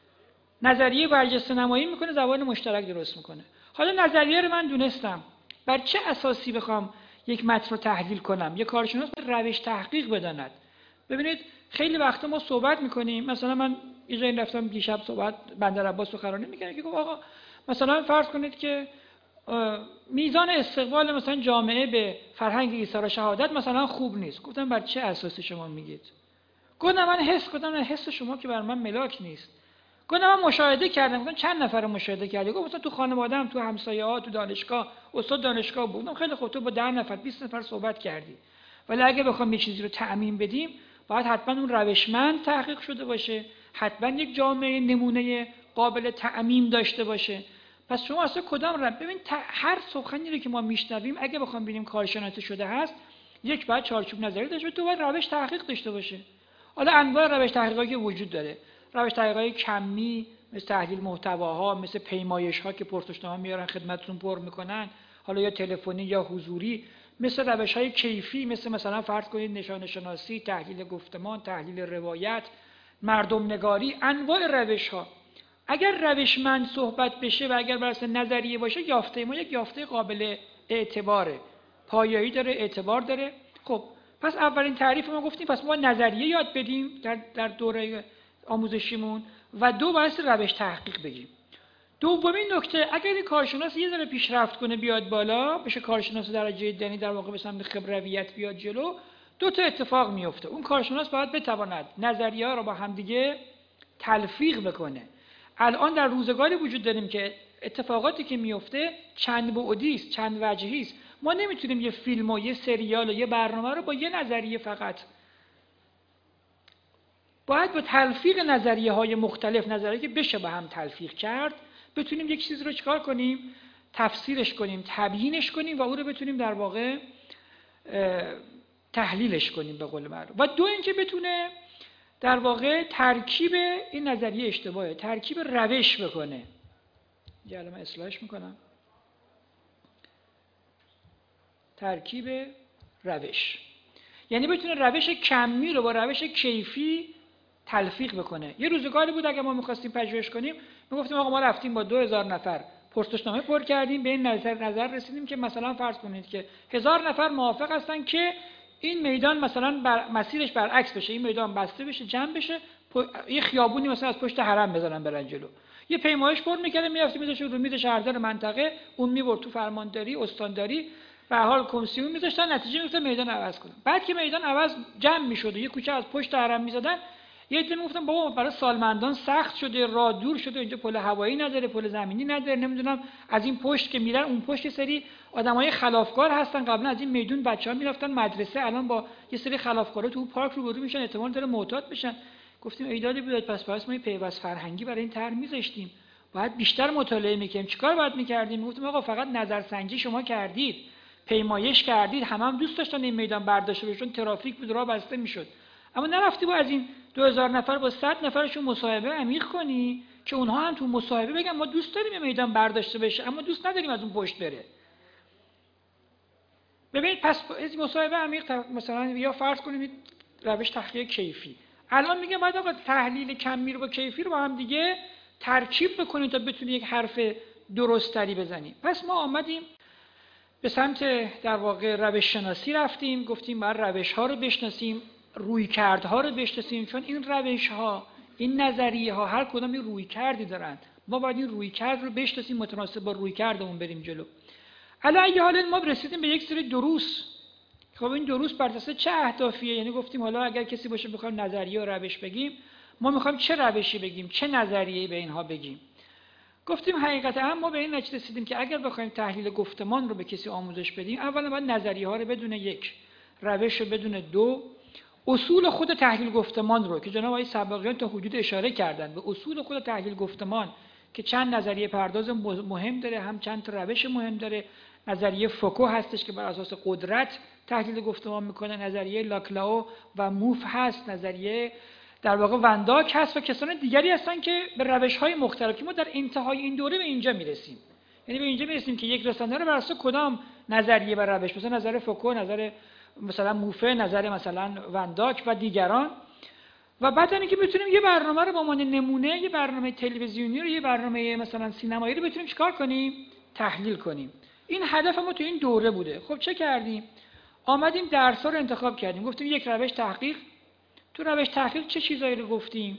Speaker 2: نظریه برجسته نمایی میکنه، زبان مشترک درست میکنه. حالا نظریه رو من دونستم، بر چه اساسی بخوام یک متن رو تحلیل کنم؟ یک کارشناس روش تحقیق بداند. ببینید خیلی وقتا ما صحبت میکنیم، مثلا من یه جایی رفتم دیشب صحبت بندر عباس سخنرانی میکنه که گفت آقا مثلا فرض کنید که میزان استقبال مثلا جامعه به فرهنگ ایثار شهادت مثلا خوب نیست. گفتم بر چه اساسی شما میگید؟ گفتم من حس شما که بر من ملاک نیست. گفتم من مشاهده کردم. گفتم چند نفر مشاهده کردی؟ گفت مثلا تو خانواده‌ام، تو همسایه‌ها، تو دانشگاه، استاد دانشگاه بودم. خیلی خوب، تو با 10 نفر 20 نفر صحبت کردی. ولی اگه بخوام یه چیزی رو تعمیم بدیم باید حتما اون روشمند تحقیق شده باشه، حتما یک جامعه نمونه قابل تعمیم داشته باشه. پس شما اصلا کدام رو ببین، هر سخنی رو که ما میشنویم اگه بخوام ببینیم کارشناسی شده هست، یک بعد چارچوب نظری داشته باشه، تو باید روش تحقیق داشته باشه. حالا انواع روش تحقیقی که وجود داره، روش تحقیقی کمی مثل تحلیل محتواها، مثل پیمایش‌ها که پرسشنامه میارن خدمتتون پر میکنن، حالا یا تلفنی یا حضوری، مثل روش‌های کیفی مثلا فرض کنید نشان شناسی، تحلیل گفتمان، تحلیل روایت، مردم نگاری، انواع روش‌ها. اگر روشمند صحبت بشه و اگر بر اساس نظریه باشه، یافته ما یک یافته قابل اعتباره، پایه‌ای داره، اعتبار داره. خب پس اولین تعریف ما گفتیم، پس ما نظریه یاد بدیم در دوره آموزشیمون و دو باعث روش تحقیق بگیم. دومین نکته، اگر این کارشناس یه ذره پیشرفت کنه بیاد بالا، بشه کارشناس درجه دنی، در واقع به سمت خبرویت بیاد جلو، دو تا اتفاق میفته. اون کارشناس باید بتواند نظریه‌ها رو با همدیگه تلفیق بکنه. الان در روزگاری وجود داریم که اتفاقاتی که میفته چند بعدی است، چند وجهی است. ما نمیتونیم یه فیلم و یه سریال و یه برنامه رو با یه نظریه فقط، باید با تلفیق نظریه های مختلف، نظریه که بشه با هم تلفیق کرد، بتونیم یک چیز رو چیکار کنیم؟ تفسیرش کنیم، تبیینش کنیم و او رو بتونیم در واقع تحلیلش کنیم به قول معروف. و دو اینکه بتونه در واقع ترکیب این نظریه اشتباهه، ترکیب روش بکنه. یه الان اصلاحش میکنم. ترکیب روش یعنی بتونه روش کمی رو با روش کیفی تلفیق بکنه. یه روزگاری بود اگه ما می‌خواستیم پژوهش کنیم، میگفتیم آقا ما رفتیم با 2000 نفر پرسشنامه پر کردیم، به این نظر رسیدیم که مثلا فرض کنید که 1000 نفر موافق هستن که این میدان مثلا مسیرش برعکس بشه، این میدان بسته بشه، جمع بشه، یه خیابونی مثلا از پشت حرم بزنن برن جلو. یه پیمایش پر می‌کردیم، می‌رفتیم می‌ذاشتیم رو میز شهردار منطقه، اون می‌برد تو فرمانداری، استانداری، به هر حال کمیسیون می‌ذاشتن، نتیجه می‌گرفتن میدان عوض کنن. بعد که میدان عوض جمع می‌شد و یه کوچه از پشت حرم می‌زدن، یه عده میگفتن بابا برای سالمندان سخت شده، راه دور شده، اینجا پل هوایی نداره، پل زمینی نداره، نمیدونم از این پشت که میرن اون پشت سری آدمای خلافکار هستن، قبلا از این میدون بچه‌ها میرفتن مدرسه، الان با یه سری خلافکارا تو پارک روبرو میشن، احتمال داره معتاد بشن. گفتیم ایدادی بود، پس ما پیوست فرهنگی برای این طرح میذاشتیم، باید بیشتر مطالعه میکنیم. چیکار باید میکردیم؟ میگفتیم آقا فقط نظرسنجی شما کردید، پیمایش کردید، هم دوست داشتن این میدان برداشته بشه، ترافیک بود، راه بسته میشد، اما نرفتی با از این 2000 نفر با 100 نفرشون مصاحبه عمیق کنی که اونها هم تو مصاحبه بگن ما دوست داریم میدان برداشته بشه اما دوست نداریم از اون پشت بره. ببینید پس از مصاحبه عمیق مثلا یا فرض کنید روش تحقیق کیفی، الان میگه باید آقا تحلیل کمی رو با کیفی رو با هم دیگه ترکیب بکنید تا بتونید یک حرف درستری بزنید. پس ما آمدیم به سمت در واقع روش شناسی رفتیم، گفتیم باید روش ها رو بشناسیم، رویکردها رو بشناسیم، چون این روش ها، این نظریه ها هر کدام یه رویکردی دارن، ما باید این رویکرد رو بشناسیم، متناسب با رویکردمون بریم جلو. علی حال ما رسیدیم به یک سری دروس. خب این دروس بر اساس چه اهدافیه؟ یعنی گفتیم حالا اگر کسی باشه بخوایم نظریه و روش بگیم، ما میخوایم چه روشی بگیم، چه نظریه‌ای به اینها بگیم. گفتیم حقیقتا ما به این نتیجه رسیدیم که اگر بخوایم تحلیل گفتمان رو به کسی آموزش بدیم، اولا باید نظریه ها رو بدونه، یک، روش رو بدونه، دو، اصول خود تحلیل گفتمان رو که جناب آقای سباقیان تا حدود اشاره کردن به اصول خود تحلیل گفتمان که چند نظریه پرداز مهم داره، هم چند تا روش مهم داره. نظریه فوکو هستش که بر اساس قدرت تحلیل گفتمان میکنه، نظریه لاکلاو و موف هست، نظریه در واقع ونداک هست و کسان دیگری هستن که به روش‌های مختلفی. ما در انتهای این دوره به اینجا میرسیم، یعنی به اینجا میرسیم که یک رسانه رو بر اساس کدام نظریه و روش، مثلا نظر فوکو، نظر مثلا موفه، نظر مثلا ونداک و دیگران، و بعد اینکه بتونیم یه برنامه رو به عنوان نمونه، یه برنامه تلویزیونی رو، یه برنامه مثلا سینمایی رو بتونیم چیکار کنیم؟ تحلیل کنیم. این هدف ما تو این دوره بوده. خب چه کردیم؟ آمدیم درس‌ها رو انتخاب کردیم، گفتیم یک روش تحقیق. تو روش تحقیق چه چیزایی رو گفتیم؟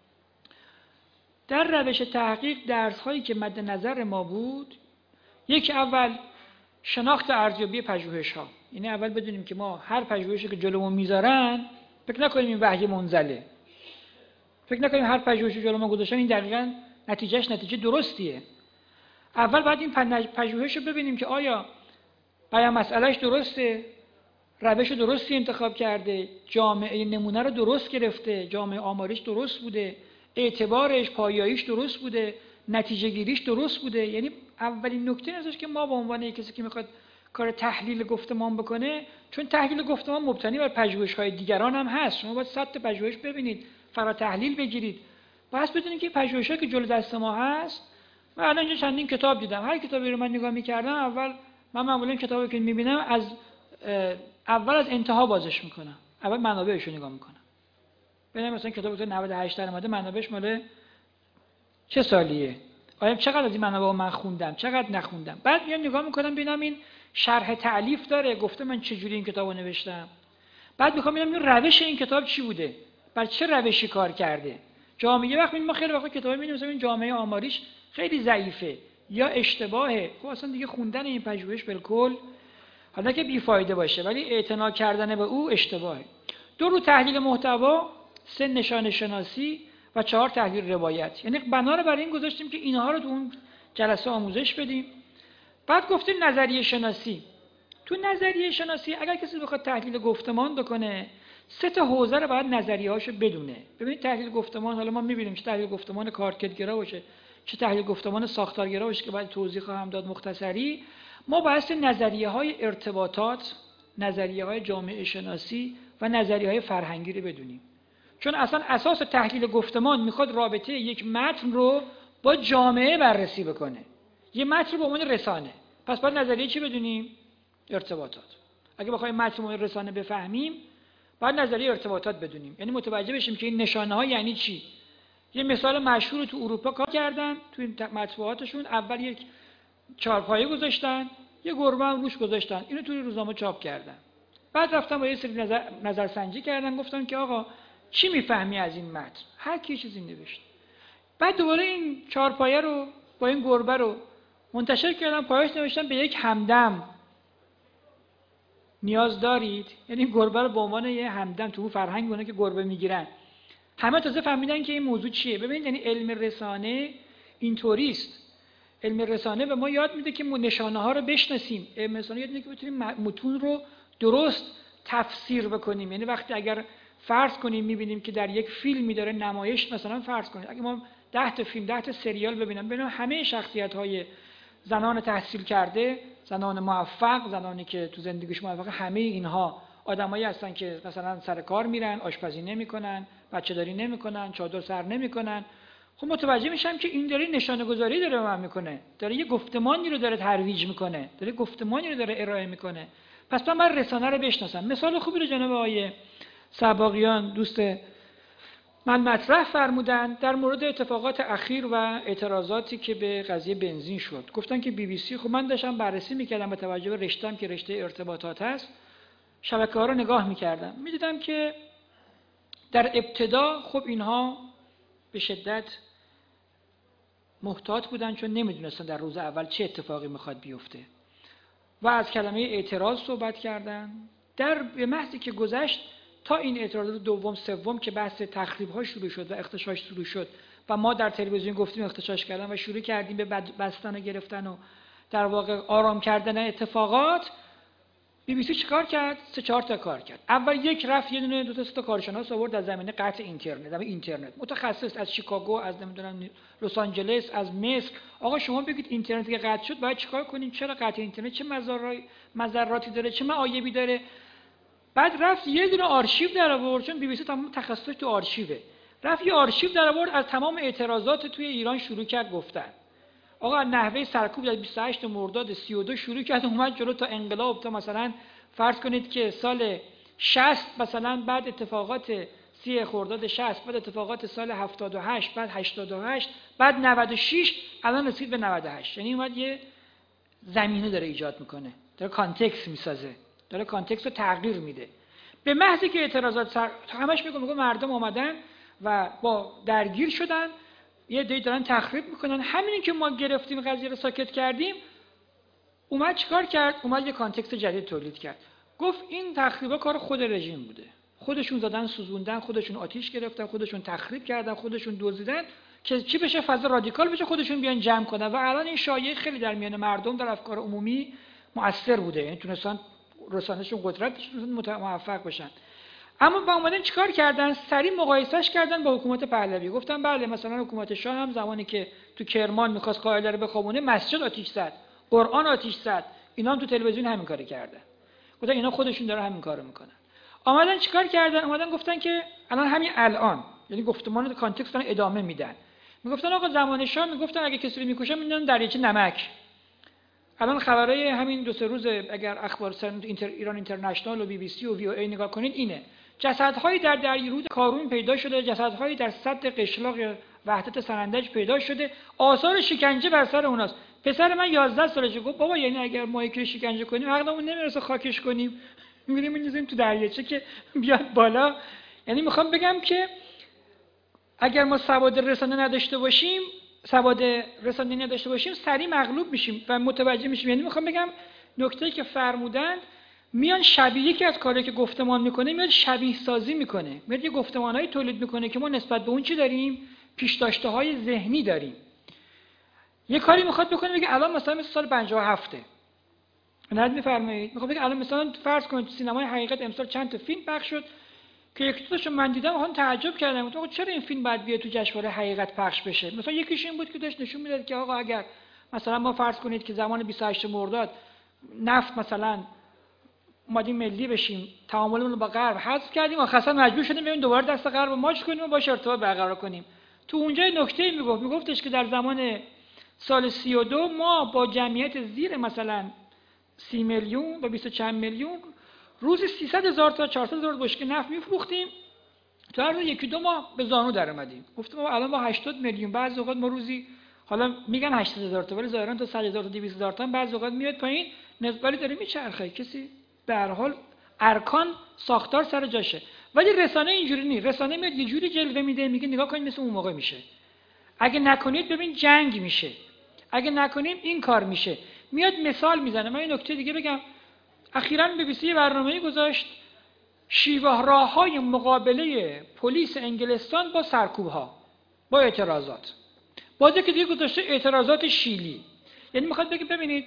Speaker 2: در روش تحقیق درس‌هایی که مد نظر ما بود، یک، اول شناخت ارزیابی پژوهش‌ها، یعنی اول بدونیم که ما هر پژوهشی که جلومون میذارن فکر نکنیم این وحی منزله، فکر نکنیم هر پژوهشی جلو ما گذاشتن این دقیقاً نتیجهش نتیجه درستیه. اول باید این پژوهش رو ببینیم که آیا بیان مسئلهش درسته، روش درستی انتخاب کرده، جامعه نمونه رو درست گرفته، جامعه آمارش درست بوده، اعتبارش، پایاییش درست بوده، نتیجه گیریش درست بوده. یعنی اولین نکته اینه که ما به عنوان کسی که میخواد کار تحلیل گفتمان بکنه، چون تحلیل گفتمان مبتنی بر پژوهش‌های دیگران هم هست، شما باید 100 تا پژوهش ببینید، فرا تحلیل بگیرید، بس بدونید که پژوهش‌هایی که جلوی دست ما هست. من الان اینجا چندین کتاب دیدم، هر کتابی رو من نگاه می‌کردم اول من معمولا کتابی که می‌بینم اول از انتها بازش میکنم، اول منابعش رو نگاه میکنم، ببینم مثلا کتاب 98 در اومده، منابعش مال چه سالیه، آیا چقدر از این منابع من خوندم، چقدر نخوندم. بعد میام نگاه میکنم ببینم این شرح تألیف داره، گفته من چجوری این کتابو نوشتم. بعد میخوام ببینم این روش این کتاب چی بوده، بر چه روشی کار کرده. جامعه وقتی ما خیلی وقت کتابی می‌نویسیم این جامعه آماریش خیلی ضعیفه یا اشتباهه، خب اصلا دیگه خوندن این پژوهش بالکل حالا که بیفایده باشه ولی اعتنا کردن به او اشتباهه. 2 رو تحلیل محتوا، 3 نشانه شناسی و 4 تحلیل روایت. یعنی بنا رو برای این گذاشتیم که اینها رو تو اون جلسه آموزش بدیم. بعد گفتیم نظریه شناسی. تو نظریه شناسی اگر کسی بخواد تحلیل گفتمان بکنه 3 حوزه رو باید نظریه‌هاشو بدونه. ببینید تحلیل گفتمان، حالا ما می‌بینیم چه تحلیل گفتمان کارکردگرا باشه، چه تحلیل گفتمان ساختارگرا باشه که بعد توضیح خواهم داد مختصری. ما باید نظریه‌های ارتباطات، نظریه‌های جامعه شناسی و نظریه‌های فرهنگی رو بدونیم. چون اصلا اساس تحلیل گفتمان میخواد رابطه یک متن رو با جامعه بررسی بکنه. یه متن رو به عنوان رسانه. پس باید نظریه چی بدونیم؟ ارتباطات. اگه بخوایم متن رو رسانه بفهمیم، باید نظریه ارتباطات بدونیم. یعنی متوجه بشیم که این نشانه‌ها یعنی چی. یه مثال مشهور تو اروپا کار کردن، تو این مطبوعاتشون اول یک چهارپایه گذاشتن، یه گربه هم روش گذاشتن. اینو توی روزنامه چاپ کردن. بعد رفتن با یه سری نظرسنجی کردن، گفتن که آقا چی میفهمی از این متن؟ هر کی چیزی نوشت. بعد دوباره این چهارپایه رو با این گربه رو منتشر کردن، پایش نوشتن به یک همدم نیاز دارید. یعنی این گربه رو به عنوان یه همدم تو فرهنگ اونه که گربه میگیرن. همه تازه فهمیدن که این موضوع چیه. ببینید یعنی علم رسانه اینطوریست. علم رسانه به ما یاد میده که نشانه ها رو بشناسیم. علم رسانه یاد میده که بتونیم متون رو درست تفسیر بکنیم. یعنی وقتی اگر فرض کنیم میبینیم که در یک فیلمی داره نمایش، مثلا فرض کنید اگه ما 10 تا فیلم 10 تا سریال ببینیم همه شخصیت‌های زنان تحصیل کرده، زنان موفق، زنانی که تو زندگیش موفقه، همه اینها آدمایی هستن که مثلا سر کار میرن، آشپزی نمیکنن، بچه‌داری نمیکنن، چادر سر نمیکنن. خب متوجه میشم که این داره نشانه گذاری داره به من میکنه، داره یه گفتمانی رو داره ترویج میکنه، داره گفتمانی رو داره ارائه میکنه. پس من رسانه رو بشناسم. مثال خوبی رو جناب آقای سباقیان دوست من مطرح فرمودن در مورد اتفاقات اخیر و اعتراضاتی که به قضیه بنزین شد. گفتن که BBC، خب من داشتم بررسی میکردم با توجه به رشته‌ام که رشته ارتباطات هست، شبکه‌ها رو نگاه میکردم، میدیدم که در ابتدا خب اینها به شدت محتاط بودن، چون نمیدونستن در روز اول چه اتفاقی میخواد بیفته و از کلمه اعتراض صحبت کردن. به محضی که گذشت تا این اعتراضات دوم سوم که بحث تخریب‌ها شروع شد و اغتشاش شروع شد و ما در تلویزیون گفتیم اغتشاش کردن و شروع کردیم به بستن و گرفتن و در واقع آرام کردن اتفاقات، BBC چیکار کرد؟ 3-4 تا کار کرد. اول یک رفت یه دونه 2 تا کارشناس آورد در زمینه قطع اینترنت، زمینه اینترنت، متخصص از شیکاگو، از نمیدونم لس آنجلس، از مصر. آقا شما بگید اینترنت که قطع شد باید چیکار کنیم؟ چرا قطع اینترنت چه مضراتی داره، چه معایبی داره؟ بعد رفت یه دونه آرشیو در آورد، چون BBC تمام تخصصش تو آرشیوه. رفت یه آرشیو در آورد از تمام اعتراضات توی ایران شروع کرد گفتن. آقا نحوه سرکوب در 28 مرداد 32 شروع کرد اومد جلو تا انقلاب، تا مثلا فرض کنید که سال 60 مثلا بعد اتفاقات 30 خرداد 60، بعد اتفاقات سال 78، بعد 88، بعد 96، الان رسید به 98. یعنی اومد یه زمینه داره ایجاد میکنه، داره کانتکست میسازه، داره کانتکست رو تغییر میده. به محضی که اعتراضات همش میگم مردم اومدن و با درگیر شدن، یه عده‌ای دارن تخریب میکنن، همینی که ما گرفتیم قضیه رو ساکت کردیم، اومد چیکار کرد؟ اومد یه کانتکست جدید تولید کرد. گفت این تخریبا کار خود رژیم بوده، خودشون زدن، سوزوندن، خودشون آتش گرفتن، خودشون تخریب کردن، خودشون دزدیدن که چی بشه؟ فضا رادیکال بشه، خودشون بیان جمع کنن. و الان این شایعه خیلی در میان مردم در افکار عمومی مؤثر بوده، یعنی تونستن رسانه‌شون قدرت داشتن، موفق بشن. اما با اومدن چیکار کردن؟ سریع مقایسهش کردن با حکومت پهلوی. گفتن بله مثلا حکومت شاه هم زمانی که تو کرمان می‌خواست قائله رو بخوابونه، مسجد آتش زد، قرآن آتش زد، اینا هم تو تلویزیون همین کارو کردن. گفتن اینا خودشون داره همین کارو میکنن. اومدن چیکار کردن؟ اومدن گفتن که الان همین الان، یعنی گفتمان کانتکست رو ادامه میدن. میگفتن آقا زمان شاه میگفتن اگه کسی رو میکشن میندازن دریاچه نمک. الان خبرای همین 2-3 روز اگر اخبار ایران اینترنشنال و BBC و VOA نگاه کنید اینه، جسدهایی در دریارود کارون پیدا شده، جسدهایی در سد قشلاق وحدت سنندج پیدا شده، آثار شکنجه بر سر اوناست. پسر من 11 سالشه گفت بابا یعنی اگر ما یکی شکنجه کنیم عقلمون نمیرسه خاکش کنیم، میریم میندازیم تو دریاچه که بیاد بالا. یعنی میخوام بگم که اگر ما سواد رسانه نداشته باشیم، سریع مغلوب میشیم و متوجه میشیم. یعنی میخوام بگم نکته‌ای که فرمودند، میان شبیه یکی از کارهایی که گفتمان میکنه میاد شبیه سازی میکنه، میاد یه گفتمانایی تولید میکنه که ما نسبت به اون چی داریم؟ پیش داشته های ذهنی داریم. یه کاری میخواد بکنه بگه الان مثلا مثل سال 57 عنایت میفرمایید، میخواد بگه الان مثلا فرض کنید تو سینمای حقیقت امسال چند تا فیلم پخش شد که یکی دو تاشو من دیدم اون تعجب کردم، گفتم آقا چرا این فیلم باید بیاد تو جشنواره حقیقت پخش بشه؟ مثلا یکیش این بود که داشت نشون میداد که آقا اگر مثلا ما فرض کنید که زمان 28 مرداد نفت مثلا اومدیم ملی بشیم، تعاملمون رو با غرب حذف کردیم، آخرا مجبور شدیم بریم دوباره دست غرب ماچ کنیم و باش ارتباط برقرار کنیم. تو اونجا نکته میگفتش که در زمان سال 32 ما با جمعیت زیر مثلا 30 میلیون و 20 چند میلیون روزی 300,000 تا 400,000 بشکه نفت میفروختیم، تو هر روز یکی دو ماه به زانو در اومدیم. گفتم الان با 80 میلیون بعضی اوقات ما روزی، حالا میگن 80,000 تا ولی ظاهرا تا 100,000 تا 200,000 تا بعضی اوقات میاد پایین، نسبتی داره میچرخه، کسی به هر حال ارکان ساختار سر جاشه. ولی رسانه اینجوری نیست، رسانه میاد یه جوری جلوه میده، میگه نگاه کنید مثل اون موقع میشه، اگه نکنید ببین جنگ میشه، اگه نکنیم این کار میشه، میاد مثال میزنه. من این نکته دیگه بگم، اخیراً BBC یه برنامه‌ای گذاشت شیوه راه‌های مقابله پلیس انگلستان با سرکوب‌ها، با اعتراضات. بازی که دیگه گذاشته اعتراضات شیلی، یعنی میخواد بگه ببینید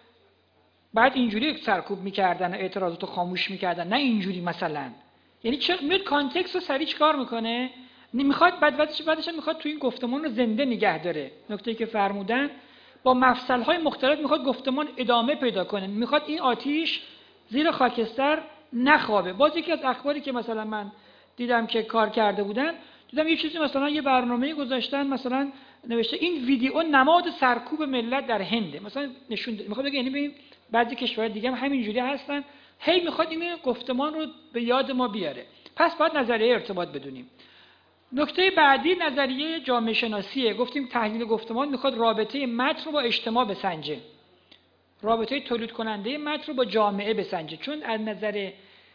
Speaker 2: بعد اینجوری سرکوب میکردن، اعتراضات رو خاموش میکردن، نه اینجوری مثلا. یعنی چه میاد کانتکست رو سریع چیکار میکنه، میخواد بعدش میخواد تو این گفتمان رو زنده نگه داره. نکته‌ای که فرمودن با مفصل‌های مختلف میخواد گفتمان ادامه پیدا کنه، میخواد این آتیش زیر خاکستر نخوابه. باز یکی از اخباری که مثلا من دیدم که کار کرده بودن، دیدم یه چیزی مثلا یه برنامه‌ای گذاشتن، مثلا نوشته این ویدیو نماد سرکوب ملت در هند، مثلا نشون میخواد بگه یعنی ببین بعضی کشورهای دیگه هم همینجوری هستن، هی میخواد این گفتمان رو به یاد ما بیاره. پس باید نظریه ارتباط بدونیم. نکته بعدی نظریه جامعه شناسیه. گفتیم تحلیل گفتمان میخواد رابطه متن رو با اجتماع بسنجه، رابطه تولید کننده متن رو با جامعه بسنجه، چون از نظر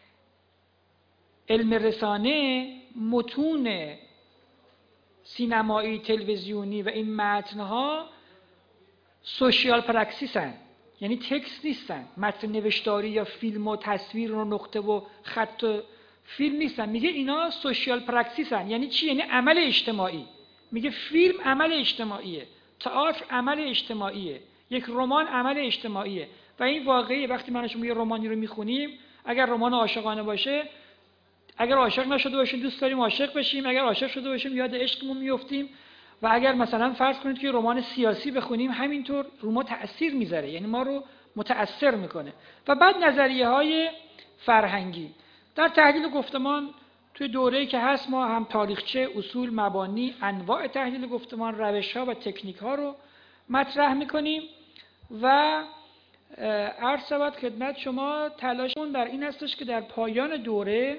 Speaker 2: علم رسانه متون سینمایی، تلویزیونی و این متن‌ها سوشیال پراکسیسن، یعنی تکست نیستن، متن نوشتاری یا فیلم و تصویر و نقطه و خط و فیلم نیستن. میگه اینا سوشیال پراکسیسن. یعنی چی؟ یعنی عمل اجتماعی. میگه فیلم عمل اجتماعیه، تئاتر عمل اجتماعیه، یک رمان عمل اجتماعیه. و این واقعیه. وقتی من و شما یه رمانی رو میخونیم، اگر رمان عاشقانه باشه، اگر عاشق نشده باشیم دوست داریم عاشق بشیم، اگر عاشق شده باشیم یاد عشقمون میافتیم، و اگر مثلا فرض کنید که رمان سیاسی بخونیم همینطور رو ما تأثیر میذاره، یعنی ما رو متأثر میکنه. و بعد نظریه‌های فرهنگی در تحلیل گفتمان توی دوره‌ای که هست، ما هم تاریخچه، اصول، مبانی، انواع تحلیل گفتمان، روش‌ها و تکنیک‌ها رو مطرح میکنیم. و عرض شود خدمت شما تلاشمون در این هستش که در پایان دوره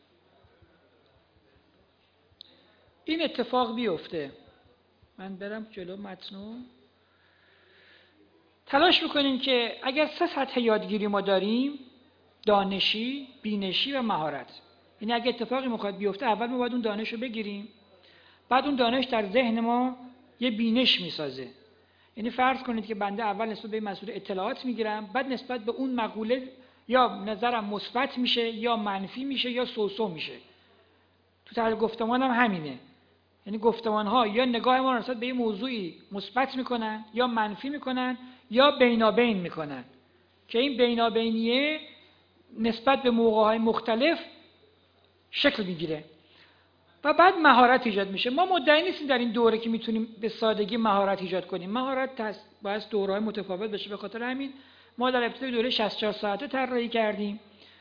Speaker 2: این اتفاق بیفته. من برم جلو متنو. تلاش میکنیم که اگر 3 سطح یادگیری ما داریم، دانشی، بینشی و مهارت، یعنی اگر اتفاقی میخواد بیفته اول ما باید اون دانش رو بگیریم، بعد اون دانش در ذهن ما یه بینش میسازه. یعنی فرض کنید که بنده اول نسبت به این مسئله اطلاعات میگیرم، بعد نسبت به اون مقوله یا نظرم مثبت میشه یا منفی میشه یا سوسو میشه. تو تحلیل گفتمان هم همینه. یعنی گفتمان‌ها یا نگاه ما نسبت به یه موضوعی مثبت میکنن یا منفی میکنن یا بینابین میکنن، که این بینابینیه نسبت به موقع‌های مختلف شکل میگیره و بعد مهارت ایجاد میشه. ما مدعی نیستیم در این دوره که میتونیم به سادگی مهارت ایجاد کنیم. مهارت باید دوره‌های متفاوت بشه. به خاطر همین ما در ابتدای دوره 64 ساعته طراحی کردیم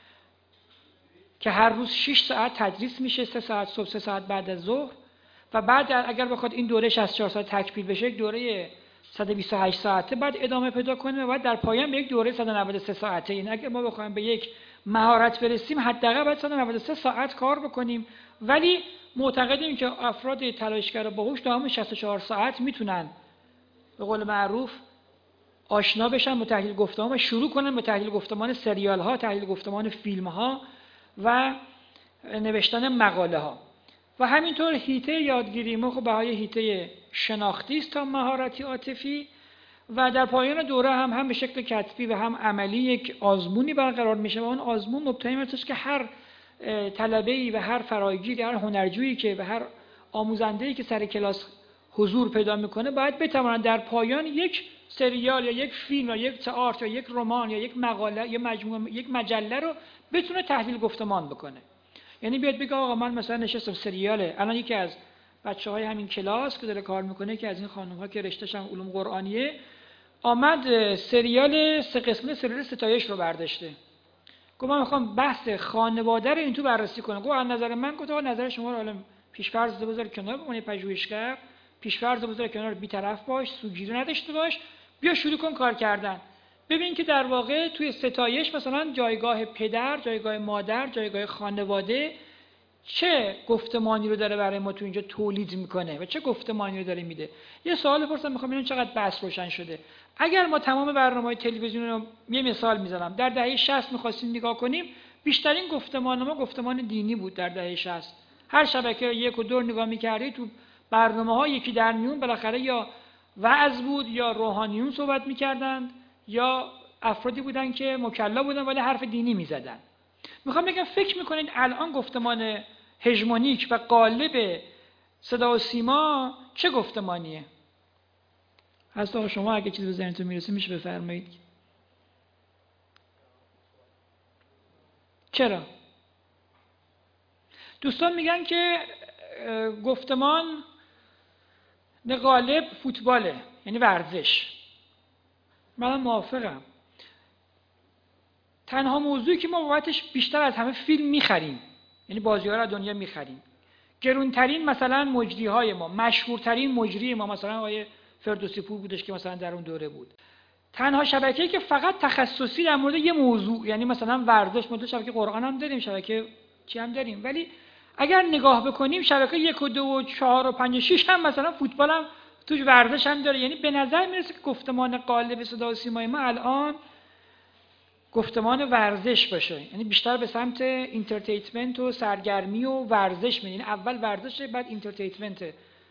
Speaker 2: که هر روز 6 ساعت تدریس میشه، 3 ساعت صبح، 3 ساعت بعد از ظهر. و بعد اگر بخواد این دوره 64 ساعت تکمیل بشه، یک دوره 128 ساعته بعد ادامه پیدا کنه و بعد در پایان به یک دوره 193 ساعته. این اگر ما بخوایم به یک مهارت برسیم حداقل باید 193 ساعت کار بکنیم. ولی معتقدیم که افراد تلاشگر باهوش تا همون 64 ساعت میتونن به قول معروف آشنا بشن با تحلیل گفتمان و شروع کنن به تحلیل گفتمان سریال ها، تحلیل گفتمان فیلم ها و نوشتن مقاله ها. و همینطور حیطه یادگیری ما خب بهای حیطه شناختی است تا مهارتی عاطفی. و در پایان دوره هم به شکل کتبی و هم عملی یک آزمونی برقرار میشه و اون آزمون مبتنی بر که هر طلبه‌ای و هر فراگیری، هر هنرجویی که و هر آموزنده‌ای که سر کلاس حضور پیدا میکنه باید بتواند در پایان یک سریال یا یک فیلم یا یک تئاتر یا یک رمان یا یک مقاله یا یک مجله رو بتونه تحلیل گفتمان بکنه. یعنی بیاد بگه آقا من مثلا نشستم سریاله، الان یکی از بچه‌های همین کلاس که داره کار میکنه که از این خانم‌ها که رشته‌ش هم علوم قرآنیه آمد سریال 3 قسمه سریال ستایش رو برداشته. گفت من میخوام بحث خانواده رو این تو بررسی کنم. گفت از نظر من، گفت آقا نظر شما رو حالا پیش‌فرض بذار کنار، بمونی پژوهشگر، پیش‌فرض بذار کنار، بی‌طرف باش، سوگیری نداشته باش، بیا شروع کن کار کردن. ببین که در واقع توی ستایش مثلا جایگاه پدر، جایگاه مادر، جایگاه خانواده چه گفتمانی رو داره برای ما تو اینجا تولید میکنه و چه گفتمانی رو داره میده. یه سوال بپرسم، میخوام ببینم چقدر بحث روشن شده. اگر ما تمام برنامه‌های تلویزیون رو، یه مثال میزنم، در دهه 60 می‌خواستیم نگاه کنیم، بیشترین گفتمان ما گفتمان دینی بود در دهه 60. هر شبکه 1 و 2 نگاه می‌کردی تو برنامه‌ها یکی در میون بالاخره یا وعظ بود یا روحانیون صحبت می‌کردند یا افرادی بودن که مکلف بودن ولی حرف دینی می‌زدن. میخوام بگم فکر میکنید الان گفتمان هژمونیک و غالب صدا و سیما چه گفتمانیه؟ هست آقا شما اگه چیزی به ذهنتون میرسه میشه بفرمایید. چرا؟ دوستان میگن که گفتمان غالب فوتباله، یعنی ورزش. منم موافقم. تنها موضوعی که ما بابتش بیشتر از همه فیلم میخریم، یعنی بازی‌ها رو دنیا میخریم. گرونترین مثلا مجریهای ما، مشهورترین مجری ما مثلا آقای فردوسی پور بودش که مثلا در اون دوره بود. تنها شبکه‌ای که فقط تخصصی در مورد یه موضوع، یعنی مثلا ورزش، مدل شبکه قرآن هم داریم، شبکه چی هم داریم، ولی اگر نگاه بکنیم شبکه 1 و 2 و 4 و 5 و 6 هم مثلا فوتبال هم توش ورزش هم داره. یعنی به نظر میرسه که گفتمان غالب صدا و سیمای ما الان گفتمان ورزش باشه، یعنی بیشتر به سمت اینترتینمنت و سرگرمی و ورزش می‌رین. اول ورزشه بعد اینترتینمنت.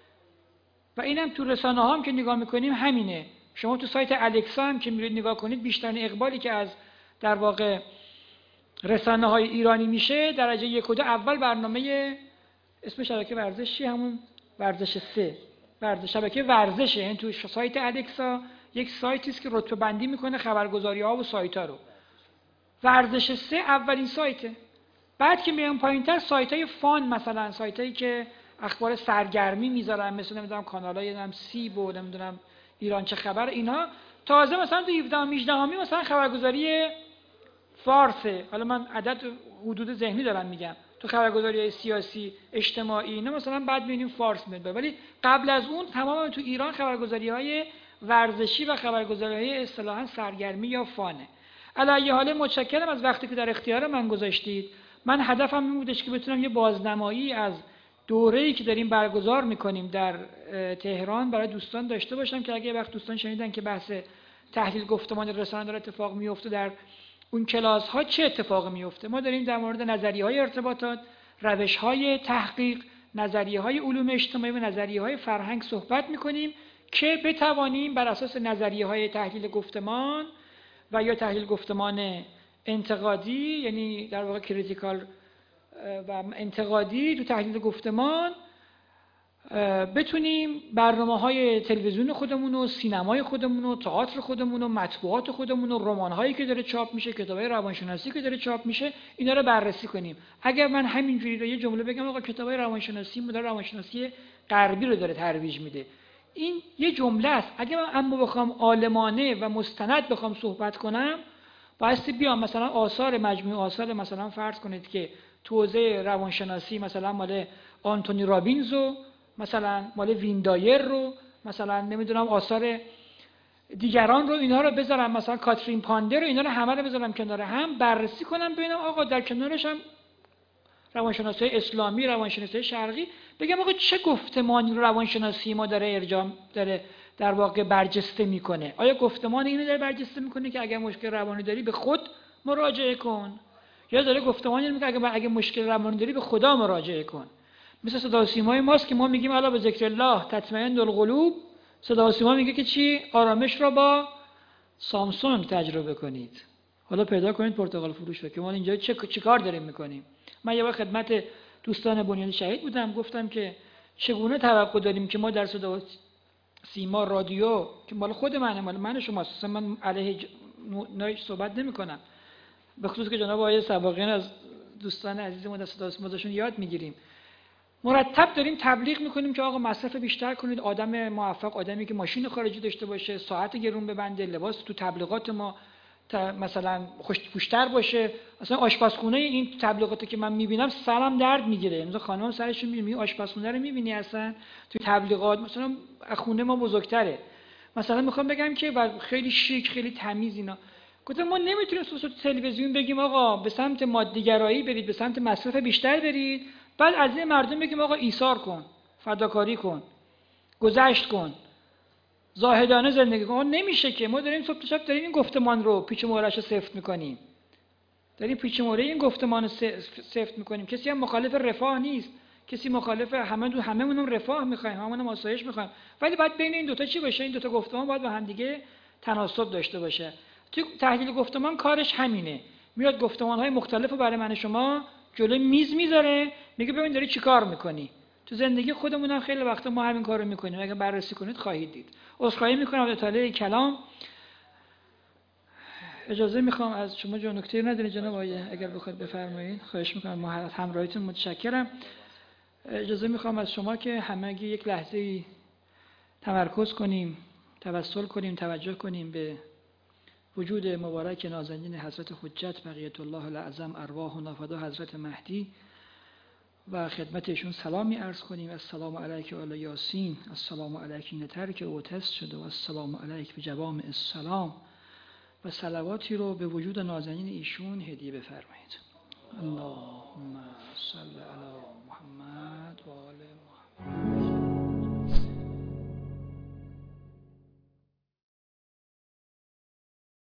Speaker 2: و اینم تو رسانه‌ها هم که نگاه می‌کنیم همینه. شما تو سایت الکسا هم که میرید نگاه کنید، بیشترین اقبالی که از در واقع رسانه‌های ایرانی میشه درجه 1 و 2 اول برنامه اسم شبکه ورزش چیه؟ همون ورزش 3. ورزش شبکه ورزشه. یعنی تو سایت الکسا یک سایتی است که رتبه بندی میکنه خبرگزاری‌ها و سایت‌ها رو. ورزش 3 اولین سایته. بعد که میام پایین‌تر سایت‌های فان، مثلا سایتایی که اخبار سرگرمی میذارن، مثل نمیدونم کانالای سیب و نمیدونم ایران چه خبر، اینها تازه مثلا تو 17 و 18 مثلا خبرگزاری فارسه. حالا من عدد حدود ذهنی دارم میگم. تو خبرگزاری‌های سیاسی اجتماعی اینا مثلا بعد می‌بینیم فارس میاد، ولی قبل از اون تمام تو ایران خبرگزاری‌های ورزشی و خبرگزاری‌های اصطلاحاً سرگرمی یا فانه. علی حال متشکرم از وقتی که در اختیار من گذاشتید. من هدفم این بودش که بتونم یه بازنمایی از دوره‌ای که داریم برگزار می‌کنیم در تهران برای دوستان داشته باشم که اگه وقت دوستان شنیدن که بحث تحلیل گفتمان رسانه داره اتفاق میفته، در اون کلاس‌ها چه اتفاقی میفته. ما داریم در مورد نظریه‌های ارتباطات، روش‌های تحقیق، نظریه‌های علوم اجتماعی و نظریه‌های فرهنگ صحبت می‌کنیم که بتوانیم بر اساس نظریه‌های تحلیل گفتمان و یا تحلیل گفتمان انتقادی، یعنی در واقع کریتیکال و انتقادی تو تحلیل گفتمان، بتونیم برنامه‌های تلویزیون خودمون و سینمای خودمون و تئاتر خودمون و مطبوعات خودمون و رمان‌هایی که داره چاپ میشه، کتابای روانشناسی که داره چاپ میشه، اینا رو بررسی کنیم. اگر من همینجوری رو یه جمله بگم آقا کتابای روانشناسی مدل روانشناسی غربی رو داره ترویج میده، این یه جمله است. اگه من اما بخوام عالمانه و مستند بخوام صحبت کنم، بایستی بیام مثلا آثار مجموعه آثار مثلا فرض کنید که تو حوزه روانشناسی مثلا مال آنتونی رابینز و مثلا مال ویندایر رو مثلا نمیدونم آثار دیگران رو، اینها رو بذارم، مثلا کاترین پاندر رو، اینا رو همه رو بذارم کنار هم بررسی کنم، ببینم آقا در کنارش هم روانشناسی اسلامی، روانشناسی شرقی، بگم آقا چه گفتمانی رو روانشناسی ما داره ارجاع داره در واقع برجسته میکنه. آیا گفتمان اینو داره برجسته میکنه که اگر مشکل روانی داری به خود مراجعه کن، یا داره گفتمانی میگه اگه مشکل روانی داری به خدا مراجعه کن؟ مثل صدا و سیمای ماست که ما میگیم الا به ذکر الله تطمئن القلوب، صدا و سیما میگه که چی؟ آرامش را با سامسونگ تجربه کنید. حالا پیدا کنید پرتغال فروش رو که ما اینجا چه کار داریم میکنیم. من یه وقت خدمت دوستان بنیان شهید بودم، گفتم که چگونه توقع داریم که ما در صدا و سیما رادیو که مال خود منه، مال من شماست، اصلا من علیه نایش صحبت نمی‌کنم، به خصوص که جناب آقای سباقیان از دوستان عزیزمون در صدا و سیما ازشون یاد میگیریم، مرتب داریم تبلیغ میکنیم که آقا مصرف بیشتر کنید، آدم موفق آدمی که ماشین خارجی داشته باشه، ساعت گرون ببنده، لباس تو تبلیغات ما مثلا خوش‌پوش‌تر باشه. اصلا آشپزخونه این تبلیغاتی که من میبینم سرم درد میگیره، مثلا خانم سرشون میگیره، آشپزخونه رو میبینی اصلا تو تبلیغات، مثلا خونه ما بزرگتره، مثلا میخوام بگم که خیلی شیک خیلی تمیز اینا. گفتم ما نمیتونیم تو تلویزیون بگیم آقا به سمت مادیگرایی برید، به سمت مصرف بیشتر برید، بعد از این مردم بگیم آقا ایثار کن، فداکاری کن، گذشت کن، زاهدانه زندگی کن. نمیشه که ما داریم صبح تا شب داریم این گفتمان رو پیچ و مهره‌اش رو سفت میکنیم، داریم پیچ و مهره این گفتمان رو سفت میکنیم. کسی هم مخالف رفاه نیست، کسی مخالف هممون رفاه میخوایم، هممون آسایش میخوایم، ولی باید بین این دوتا چی باشه؟ این دوتا گفتمان باید با هم دیگه تناسب داشته باشه. تو تحلیل گفتمان کارش همینه، میاد گفتمان‌های مختلف رو برای من شما جلوی میز میذاره، میگه ببین داری چیکار میکنی. تو زندگی خودمون هم خیلی وقتا ما همین کارو میکنیم، اگه بررسی کنید خواهید دید. عذرخواهی میکنم از اطاله کلام، اجازه میخوام از شما جو نکته ندارید جناب آقای، اگر بخواید بفرمایید خواهش میکنم، ما از همراهیتون متشکرم. اجازه میخوام از شما که همگی یک لحظه تمرکز کنیم، توسل کنیم، توجه کنیم به وجود مبارک نازنین حضرت حجت بقیت الله الاعظم ارواحنا فدا حضرت مهدی و خدمت ایشون سلامی عرض کنیم. السلام علیک آل یاسین، السلام علیک این ترک او تست شده و السلام علیک به جوامع السلام، و صلواتی رو به وجود نازنین ایشون هدیه بفرمایید. اللهم صل علی محمد.